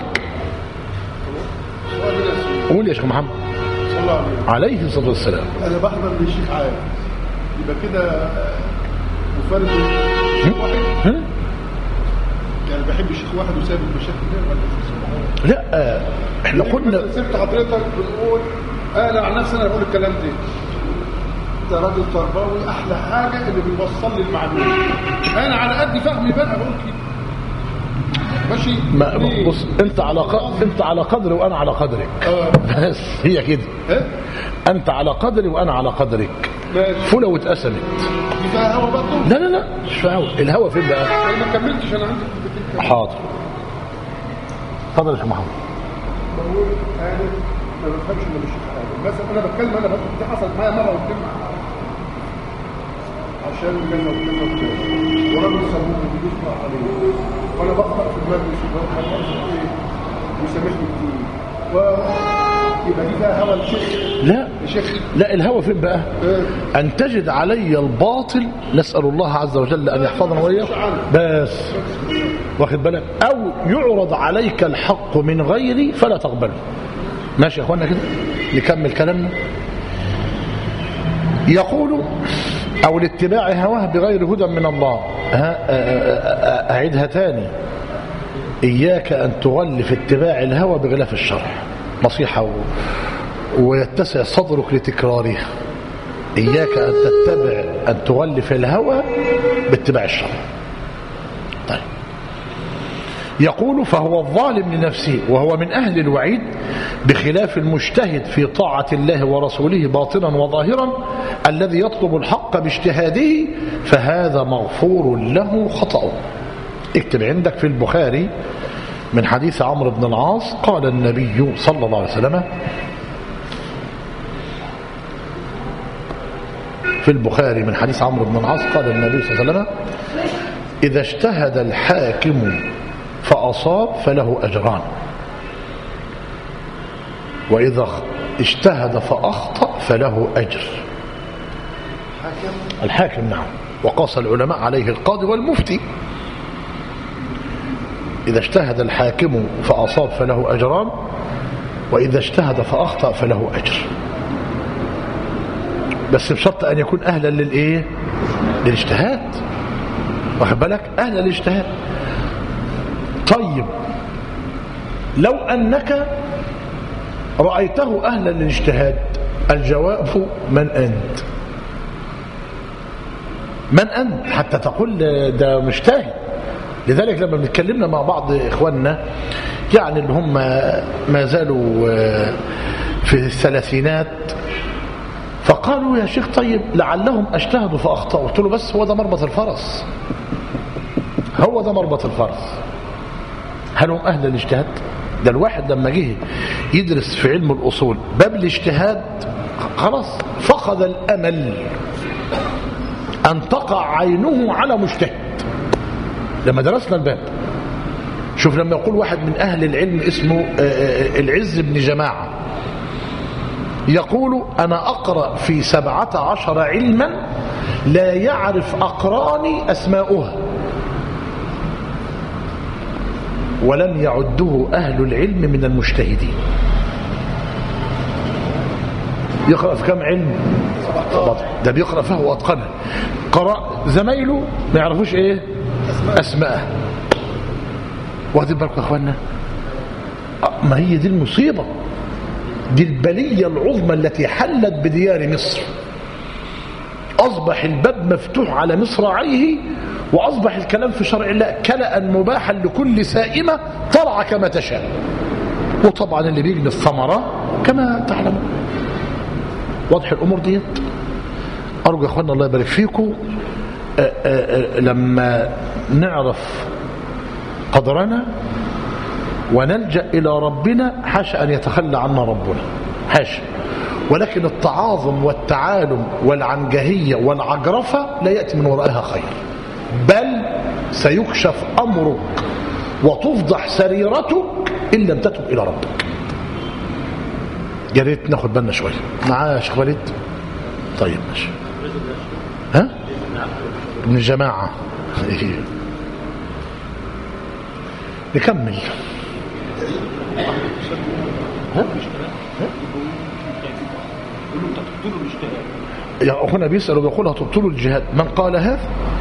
قول يا شيخ محمد. صلى الله عليه الصلاة والسلام. أنا بحضر للشيخ عام، يبقى كده مفرد واحد، يعني بحب الشيخ واحد وساب المشاكل ولا لا؟ احنا قلنا سبت حضرتك بنقول انا عن نفسي انا بقول الكلام ده، ده راجل تربوي احلى حاجه اللي بيوصل لي المعلومه، انا على قد فهمي بقى بقول كده ماشي. ما بص، انت على ق... انت على قدري وانا على قدرك. اه بس هي كده. ايه؟ انت على قدري وانا على قدرك. فلو اتقسمت ده هوا برضه؟ لا لا لا مش فاهم. الهوا فين بقى؟ انا ما كملتش، انا عندي حاضر. اتفضل يا شيخ محمد. بقول انا ما بفهمش من الشيخ حاجه، مثلا انا بتكلم انا دي حصلت معايا مره واتنين عشان كذا وكذا وكذا وراجل سموه بيسمع عليه وانا بقرا في المجلس وبقرا ايه وسامحني كتير و يبقى دي فيها هوى الشيخ. لا الشيخ لا الهوى فين بقى؟ إيه؟ ان تجد علي الباطل، نسال الله عز وجل ان يحفظنا واياك بس، واخد بالك، او يعرض عليك الحق من غيري فلا تقبله. ماشي يا اخوانا كده نكمل كلامنا. يقول او لاتباع هواه بغير هدى من الله. اعيدها تاني، اياك ان تغل في اتباع الهوى بغلاف الشرع. نصيحه و... ويتسع صدرك لتكرارها. اياك ان تتبع ان تغل في الهوى باتباع الشرع. طيب يقول فهو الظالم لنفسه وهو من أهل الوعيد، بخلاف المجتهد في طاعة الله ورسوله باطنا وظاهرا الذي يطلب الحق باجتهاده، فهذا مغفور له خطأه. اكتب عندك في البخاري من حديث عمرو بن العاص قال النبي صلى الله عليه وسلم، في البخاري من حديث عمرو بن العاص قال النبي صلى الله عليه وسلم إذا اجتهد الحاكم فأصاب فله أجران، وإذا اجتهد فأخطأ فله أجر. الحاكم نعم، وقاس العلماء عليه القاضي والمفتي. إذا اجتهد الحاكم فأصاب فله أجران، وإذا اجتهد فأخطأ فله أجر، بس بشرط أن يكون أهلا للإيه؟ للاجتهاد. واخد بالك؟ أهلا للاجتهاد. طيب لو أنك رأيته أهلا للاجتهاد، الجواب من أنت؟ من أنت حتى تقول ده مجتهد؟ لذلك لما بنتكلمنا مع بعض إخواننا يعني اللي هم ما زالوا في الثلاثينات، فقالوا يا شيخ طيب لعلهم اجتهدوا فأخطأوا. قلت له بس هو ده مربط الفرس، هو ده مربط الفرس. هل هم أهل الاجتهاد؟ ده الواحد لما جه يدرس في علم الأصول باب الاجتهاد خلاص فقد الأمل أن تقع عينه على مجتهد. لما درسنا الباب شوف لما يقول واحد من أهل العلم اسمه العز بن جماعة يقول أنا أقرأ في سبعة عشر علما لا يعرف أقراني أسماؤها، ولم يعده أهل العلم من المجتهدين. يقرأ في كم علم؟ ده بيقرأ فهو أتقنها. قرأ زمايله ما يعرفوش إيه؟ أسماءه. واخدين بالكم يا أخوانا؟ ما هي دي المصيبة، دي البلية العظمى التي حلت بديار مصر. أصبح الباب مفتوح على مصراعيه، وأصبح الكلام في شرع الله كلأ مباحا لكل سائمة طلع كما تشاء. وطبعا اللي بيجني الثمرة كما تعلمون. واضح الأمور ديت؟ أرجو يا أخوانا الله يبارك فيكم آآ آآ لما نعرف قدرنا ونلجأ إلى ربنا، حاشا أن يتخلى عنا ربنا، حاشا، ولكن التعاظم والتعالم والعنجهية والعجرفة لا يأتي من ورائها خير، بل سيكشف أمرك وتفضح سريرتك إن لم تتب إلى ربك. يا ريت ناخد بالنا شوية. معايا يا شيخ وليد؟ طيب ماشي. ها؟ ابن الجماعة. نكمل. ها؟ يا أخونا بيسألوا بيقول هتبطلوا الجهاد، من قال هذا؟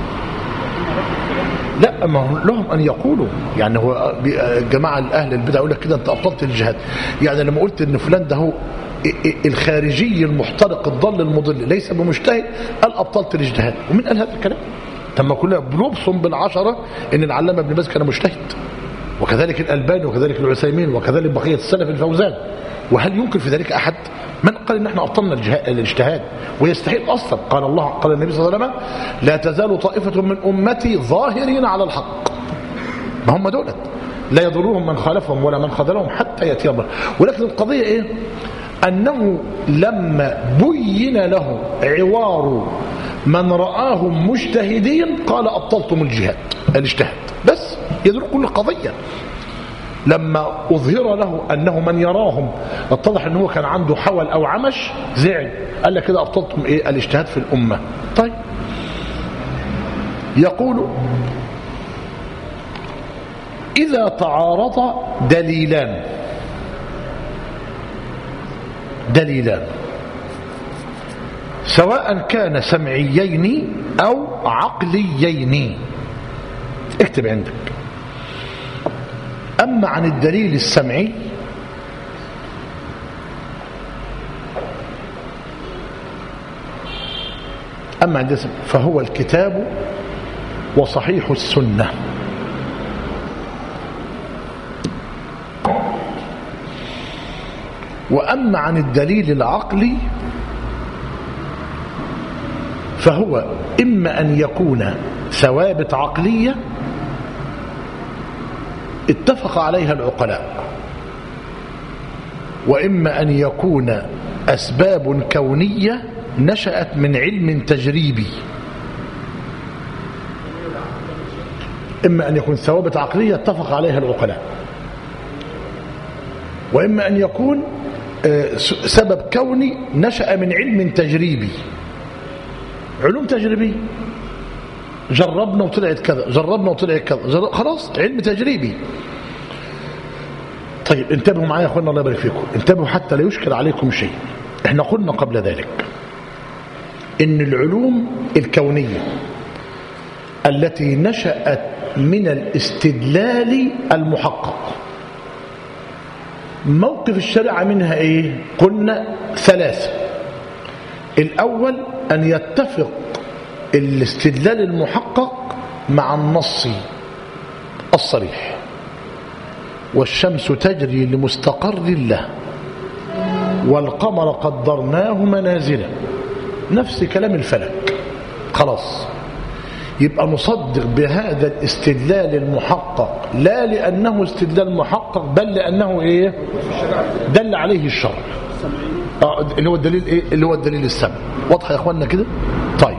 لا، ما لهم أن يقولوا. يعني هو جماعة الأهل البدع يقول لك كده أنت أبطلت الجهاد. يعني لما قلت إن فلان ده هو الخارجي المحترق الضل المضل ليس بمجتهد، قال أبطلت الجهاد. ومن قال هذا الكلام؟ تم كلنا بنبصم بالعشرة إن العلامة ابن باز كان مجتهد، وكذلك الألباني، وكذلك العثيمين، وكذلك بقية السلف الفوزان. وهل يمكن في ذلك أحد؟ من قال إن احنا أبطلنا الاجتهاد؟ ويستحيل أصلا. قال الله، قال النبي صلى الله عليه وسلم لا تزال طائفة من أمتي ظاهرين على الحق. ما هم دولت لا يضرهم من خالفهم ولا من خذلهم حتى يأتي الله. ولكن القضية إيه؟ أنه لما بين له عوار من رآهم مجتهدين قال أبطلتم الجهاد الاجتهاد بس. يدرك كل القضية. لما أظهر له أنه من يراهم اتضح أنه كان عنده حول أو عمش زعل، قال لك كده أبطلتم إيه؟ الاجتهاد في الأمة. طيب يقول إذا تعارض دليلان دليلان سواء كان سمعيين أو عقليين، اكتب عندك. أما عن الدليل السمعي أما عن الدليل فهو الكتاب وصحيح السنة. وأما عن الدليل العقلي فهو إما أن يكون ثوابت عقلية اتفق عليها العقلاء، وإما أن يكون أسباب كونية نشأت من علم تجريبي. إما أن يكون ثوابت عقلية اتفق عليها العقلاء، وإما أن يكون سبب كوني نشأ من علم تجريبي. علوم تجريبية، جربنا وطلعت كذا، جربنا وطلعت كذا، جرب... خلاص علم تجريبي. طيب انتبهوا معايا يا اخوانا الله يبارك فيكم، انتبهوا حتى لا يشكل عليكم شيء. احنا قلنا قبل ذلك ان العلوم الكونية التي نشأت من الاستدلال المحقق موقف الشريعة منها ايه؟ قلنا ثلاثة. الاول ان يتفق الاستدلال المحقق مع النص الصريح، والشمس تجري لمستقر له والقمر قدرناه منازل، نفس كلام الفلك. خلاص يبقى نصدق بهذا الاستدلال المحقق، لا لأنه استدلال محقق بل لأنه ايه؟ دل عليه الشرع. اه اللي هو الدليل ايه؟ اللي هو الدليل السمعي. واضح يا اخواننا كده؟ طيب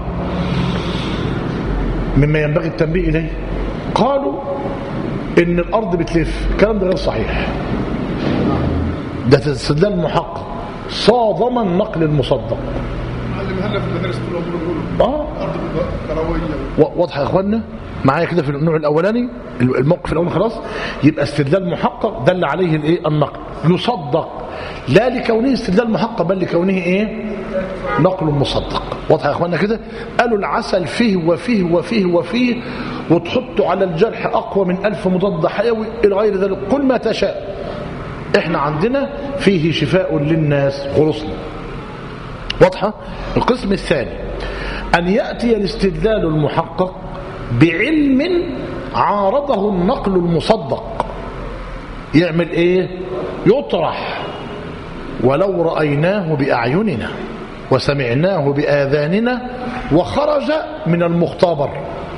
مما ينبغي التنبيه إليه قالوا إن الأرض بتلف، الكلام ده غير صحيح. ده استدلال محقق صادم النقل المصدق. علمها في المدارس كلهم بيقولوا اه الأرض كروية. واضح يا اخوانا معايا كده في النوع الأولاني؟ الموقف الأولاني خلاص يبقى استدلال محقق دل عليه الايه؟ النقل يصدق، لا لكونه استدلال محقق بل لكونه ايه؟ نقل مصدق. واضح يا اخوانا كده؟ قالوا العسل فيه وفيه وفيه وفيه وتحطوا على الجرح اقوى من ألف مضاد حيوي الى غير ذلك، كل ما تشاء. احنا عندنا فيه شفاء للناس خلصنا. واضحه؟ القسم الثاني ان ياتي الاستدلال المحقق بعلم عارضه النقل المصدق، يعمل ايه؟ يطرح ولو رأيناه بأعيننا وسمعناه بآذاننا وخرج من المختبر.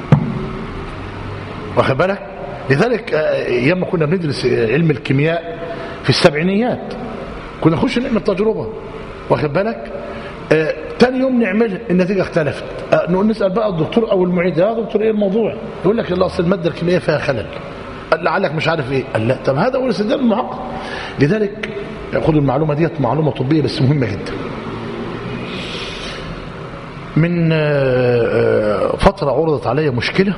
واخد بالك؟ لذلك ايام ما كنا بندرس علم الكيمياء في السبعينيات كنا نخش نعمل تجربة، واخد بالك؟ آه، تاني يوم نعملها النتيجة اختلفت. آه، نقول نسأل بقى الدكتور او المعيد يا دكتور ايه الموضوع؟ يقول لك لا اصل المادة الكيميائية فيها خلل. قال لعلك مش عارف ايه. قال لا طب هذا هو الاستدلال المحقق. لذلك خدوا المعلومة ديت معلومة طبية بس مهمة جدا. من فترة عرضت علي مشكلة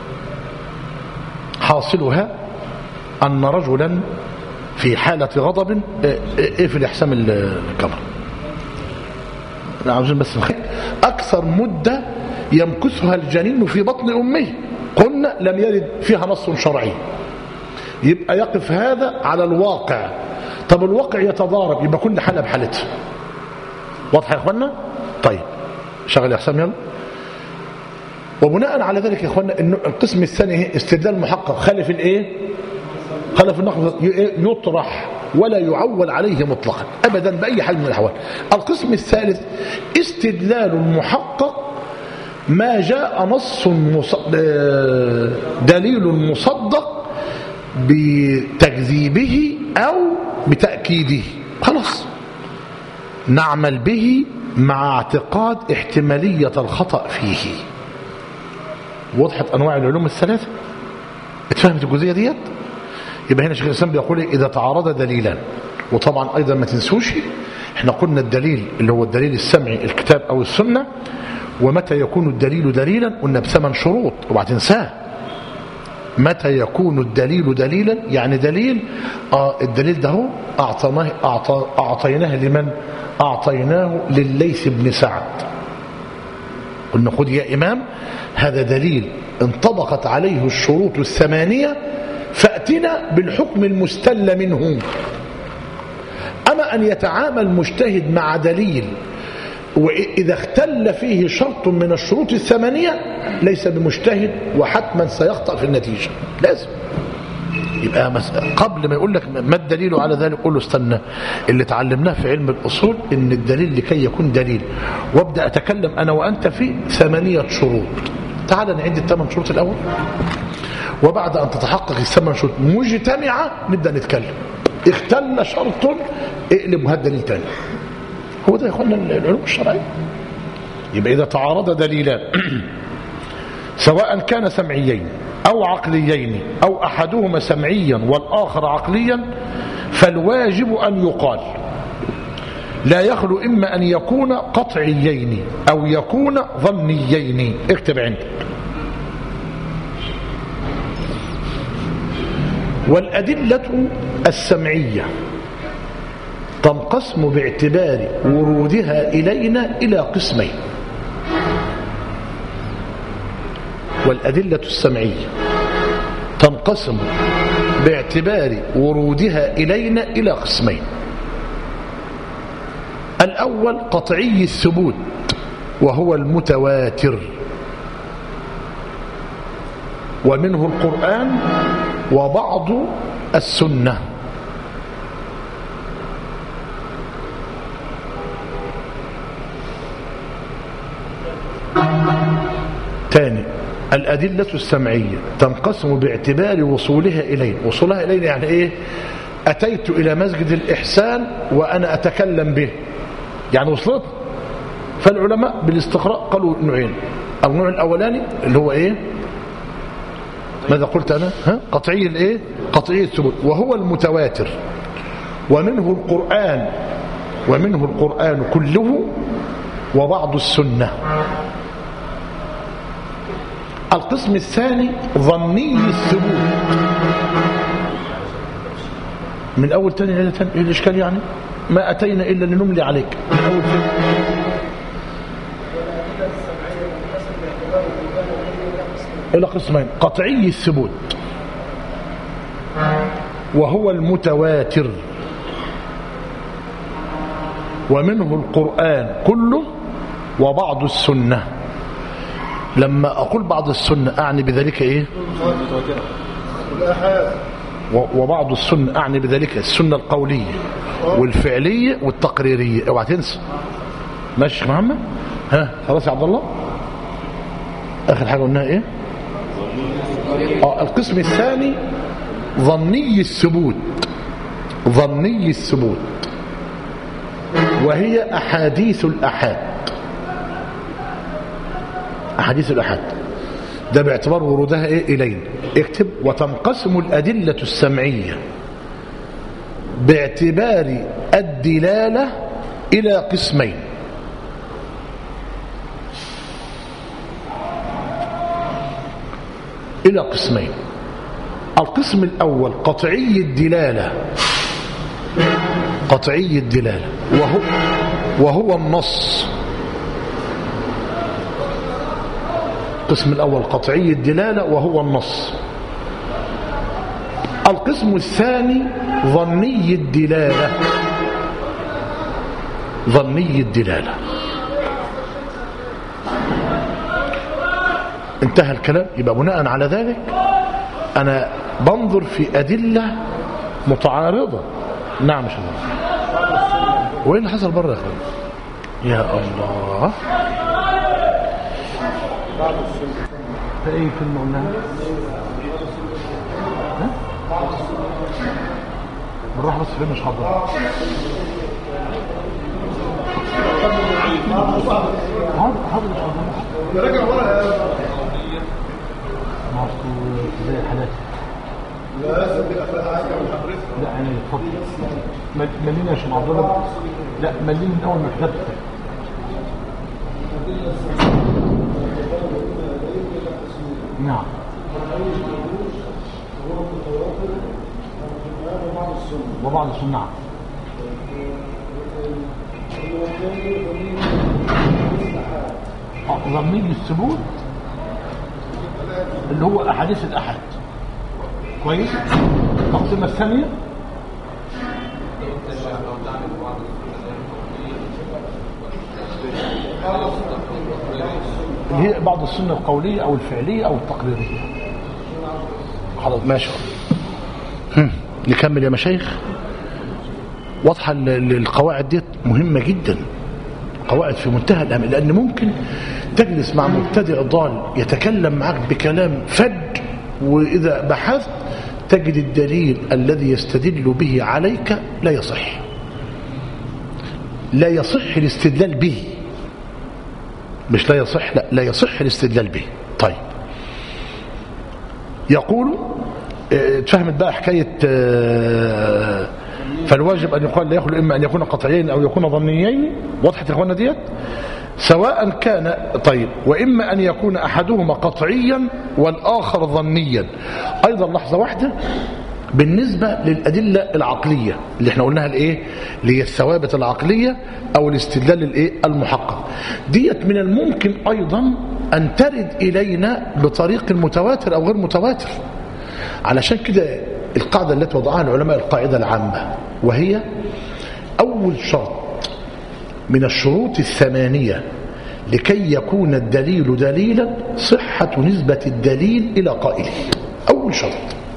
حاصلها أن رجلا في حالة غضب اقفل حسام الكاميرا عاوزين بس نخير. أكثر مدة يمكثها الجنين في بطن أمه قلنا لم يرد فيها نص شرعي، يبقى يقف هذا على الواقع. طب الواقع يتضارب، يبقى كل حالة بحالتها. واضح يا اخوانا؟ طيب شغل يا حسام يلا. وبناء على ذلك يا اخوانا انه القسم الثاني استدلال محقق خلف الايه؟ خلف النقل يطرح ولا يعول عليه مطلقا ابدا باي حال من الاحوال. القسم الثالث استدلال محقق ما جاء نص مص... دليل مصدق بتكذيبه أو بتأكيده، خلاص نعمل به مع اعتقاد احتمالية الخطأ فيه. وضحت أنواع العلوم الثلاثة؟ اتفهمت الجزئية ديت؟ يبقى هنا شيخ الإسلام بيقول إذا تعارض دليلان. وطبعا أيضا ما تنسوش احنا قلنا الدليل اللي هو الدليل السمعي الكتاب أو السنة، ومتى يكون الدليل دليلا قلنا بثمان شروط وبعد تنساه. متى يكون الدليل دليلا يعني دليل آه الدليل ده هو أعطيناه, أعطى أعطيناه لمن؟ أعطيناه لليث بن سعد. قلنا خذ يا إمام هذا دليل انطبقت عليه الشروط الثمانية فأتنا بالحكم المستل منه. أما أن يتعامل مجتهد مع دليل وإذا اختل فيه شرط من الشروط الثمانية ليس بمجتهد وحتما سيخطأ في النتيجة. لازم يبقى قبل ما يقول لك ما الدليل على ذلك قول له استنى، اللي تعلمناه في علم الأصول إن الدليل لكي يكون دليل وابدأ أتكلم أنا وأنت في ثمانية شروط. تعال نعد الثمان شروط الأول، وبعد أن تتحقق الثمان شروط مجتمعة نبدأ نتكلم. اختل شرط اقلب هذا دليل تاني. هو ده يا اخوانا العلوم الشرعية. يبقى إذا تعارض دليلان سواء كان سمعيين أو عقليين أو أحدهما سمعيا والآخر عقليا فالواجب أن يقال لا يخلو إما أن يكون قطعيين أو يكون ظنيين. اكتب عندك. والأدلة السمعية تنقسم باعتبار ورودها إلينا إلى قسمين. والأدلة السمعية تنقسم باعتبار ورودها إلينا إلى قسمين. الأول قطعي الثبوت وهو المتواتر، ومنه القرآن وبعض السنة. ثاني الأدلة السمعية تنقسم باعتبار وصولها إلينا. وصولها إلينا يعني إيه؟ أتيت إلى مسجد الإحسان وأنا أتكلم به، يعني وصلت. فالعلماء بالاستقراء قالوا نوعين. النوع الأولاني اللي هو إيه؟ ماذا قلت أنا؟ ها؟ قطعي الإيه؟ قطعي الثبوت وهو المتواتر، ومنه القرآن ومنه القرآن كله وبعض السنة. القسم الثاني ظني الثبوت. من أول تاني إلى تاني. إيه الإشكال يعني؟ ما أتينا إلا لنملي عليك. من أول تاني إلى قسمين. قطعي الثبوت وهو المتواتر، ومنه القرآن كله وبعض السنة. لما أقول بعض السنة أعني بذلك إيه؟ وبعض السنة أعني بذلك السنة القولية والفعلية والتقريرية. اوعى تنسى. ماشي محمد؟ ها خلاص يا عبد الله؟ آخر حاجة قلناها إيه؟ آه القسم الثاني ظني الثبوت. ظني الثبوت وهي أحاديث الأحاد. أحاديث الأحاد ده باعتبار ورودها إيه إلينا. اكتب. وتنقسم الأدلة السمعية باعتبار الدلالة إلى قسمين. إلى قسمين. القسم الأول قطعي الدلالة. قطعي الدلالة وهو, وهو النص. القسم الأول قطعي الدلالة وهو النص. القسم الثاني ظني الدلالة. ظني الدلالة. انتهى الكلام. يبقى بناء على ذلك أنا بنظر في أدلة متعارضة. نعم شاء الله. وإيه اللي حصل بره يا أخوان؟ يا الله. بعض السنة. ده ايه كلمة قلناها؟ ها؟ بالراحه بس فين مش حاضر. حاضر حاضر مش حاضر. راجع ورا ما زي حالاتي. لا بيبقى في حاجه وحضرتك. لا يعني اتفضل. ملينا يا شيخ عبد الله. لا ملينا من اول ما كتبت. نعم. وبعض السنة. ضمني الثبوت اللي هو احاديث الاحد. كويس. التقسيمه الثانيه اللي هي بعض السنه القوليه او الفعليه او التقريريه. خلاص ماشي. نكمل يا مشايخ. واضحه القواعد دي مهمه جدا، قواعد في منتهى الأهمية، لأن ممكن تجلس مع مبتدئ ضال يتكلم معك بكلام فج، وإذا بحثت تجد الدليل الذي يستدل به عليك لا يصح، لا يصح الاستدلال به، مش لا يصح، لا لا يصح الاستدلال به. طيب يقول تفهمت بقى حكاية فالواجب أن يقال لا يخلو إما أن يكون قطعيين أو يكون ظنيين. وضحت يا إخوانا ديت؟ سواء كان طيب وإما أن يكون أحدهما قطعيا والآخر ظنيا. أيضا لحظة واحدة بالنسبة للأدلة العقلية اللي احنا قلناها الإيه اللي هي الثوابت العقلية أو الاستدلال الإيه المحقق ديت، من الممكن أيضا أن ترد إلينا بطريق متواتر أو غير متواتر. علشان كده القاعدة التي وضعها العلماء القاعدة العامة، وهي أول شرط من الشروط الثمانية لكي يكون الدليل دليلا صحة نسبة الدليل إلى قائله. أول شرط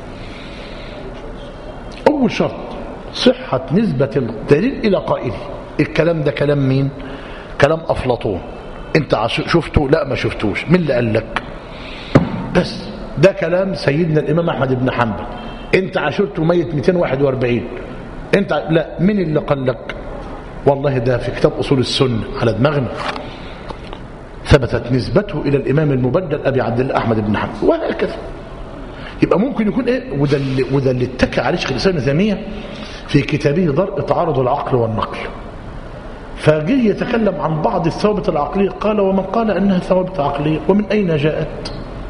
أول شرط صحة نسبة الدليل إلى قائله. الكلام ده كلام مين؟ كلام أفلاطون. أنت شفته؟ لا ما شفتوش. مين اللي قال لك؟ بس ده كلام سيدنا الإمام أحمد بن حنبل. أنت عاشرته ميت مئتين وواحد وأربعين. أنت لا، مين اللي قال لك؟ والله ده في كتاب أصول السنة على دماغنا، ثبتت نسبته إلى الإمام المبدل أبي عبد الله أحمد بن حنبل، وهكذا. يبقى ممكن يكون إيه؟ وده اللي, وده اللي اتكى عليه شيخ الإسلام ابن تيمية في كتابه درء تعارض العقل والنقل. فجه يتكلم عن بعض الثوابت العقلية، قال ومن قال أنها ثوابت عقلية ومن أين جاءت؟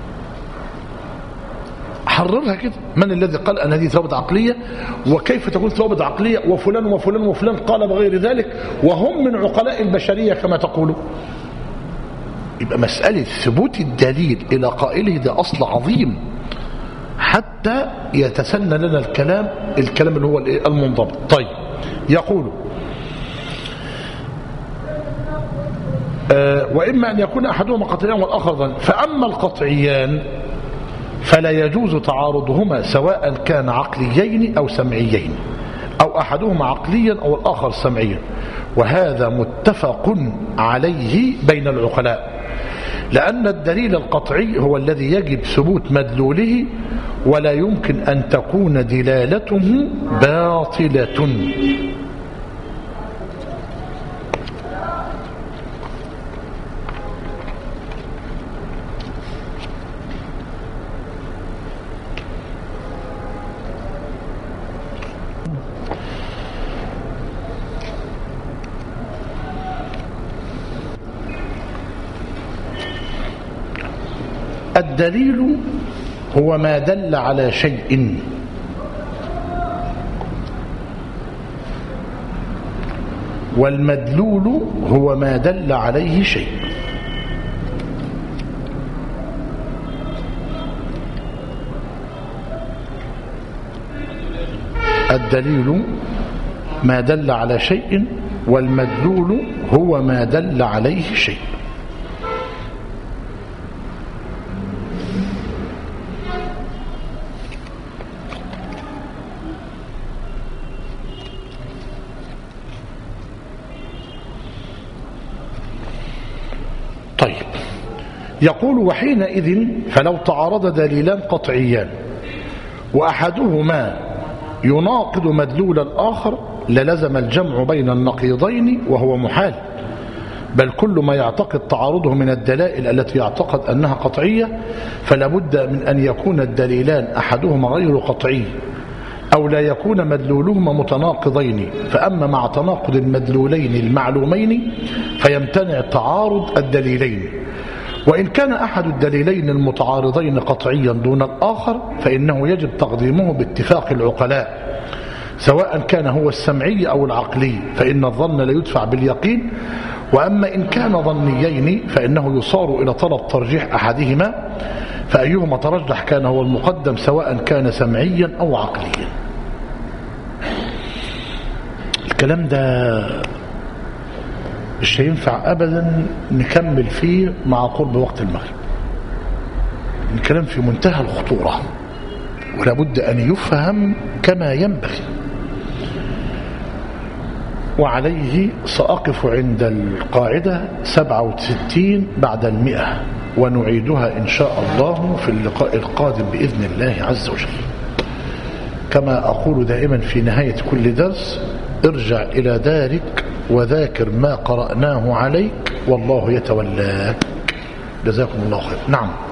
حررها كده. من الذي قال أن هذه ثوابت عقلية؟ وكيف تكون ثوابت عقلية وفلان وفلان وفلان قال بغير ذلك وهم من عقلاء البشرية كما تقولوا؟ يبقى مسألة ثبوت الدليل إلى قائله ده أصل عظيم حتى يتسنى لنا الكلام الكلام اللي هو المنضبط. طيب يقول آه وإما أن يكون أحدهما قطعيان والآخر ظن. فأما القطعيان فلا يجوز تعارضهما سواء كان عقليين أو سمعيين، أو أحدهما عقليا أو الآخر سمعيا، وهذا متفق عليه بين العقلاء، لأن الدليل القطعي هو الذي يجب ثبوت مدلوله ولا يمكن أن تكون دلالته باطلة. الدليل هو ما دل على شيء والمدلول هو ما دل عليه شيء. الدليل ما دل على شيء والمدلول هو ما دل عليه شيء. يقول وحينئذ فلو تعارض دليلان قطعيان وأحدهما يناقض مدلول الآخر للزم الجمع بين النقيضين وهو محال، بل كل ما يعتقد تعارضه من الدلائل التي يعتقد أنها قطعية فلا بد من أن يكون الدليلان أحدهما غير قطعي أو لا يكون مدلولهما متناقضين. فأما مع تناقض المدلولين المعلومين فيمتنع تعارض الدليلين، وإن كان أحد الدليلين المتعارضين قطعيا دون الآخر فإنه يجب تقديمه باتفاق العقلاء، سواء كان هو السمعي أو العقلي، فإن الظن لا يدفع باليقين. وأما إن كان ظنيين فإنه يصار إلى طلب ترجيح أحدهما، فأيهما ترجح كان هو المقدم سواء كان سمعيا أو عقليا. الكلام ده مش هينفع أبدا نكمل فيه مع قرب وقت المغرب، الكلام في منتهى الخطورة ولا بد أن يفهم كما ينبغي. وعليه سأقف عند القاعدة سبعة وستين بعد المئة، ونعيدها إن شاء الله في اللقاء القادم بإذن الله عز وجل. كما أقول دائما في نهاية كل درس: ارجع إلى دارك وذاكر ما قرأناه عليك والله يتولاك. جزاكم الله خير. نعم.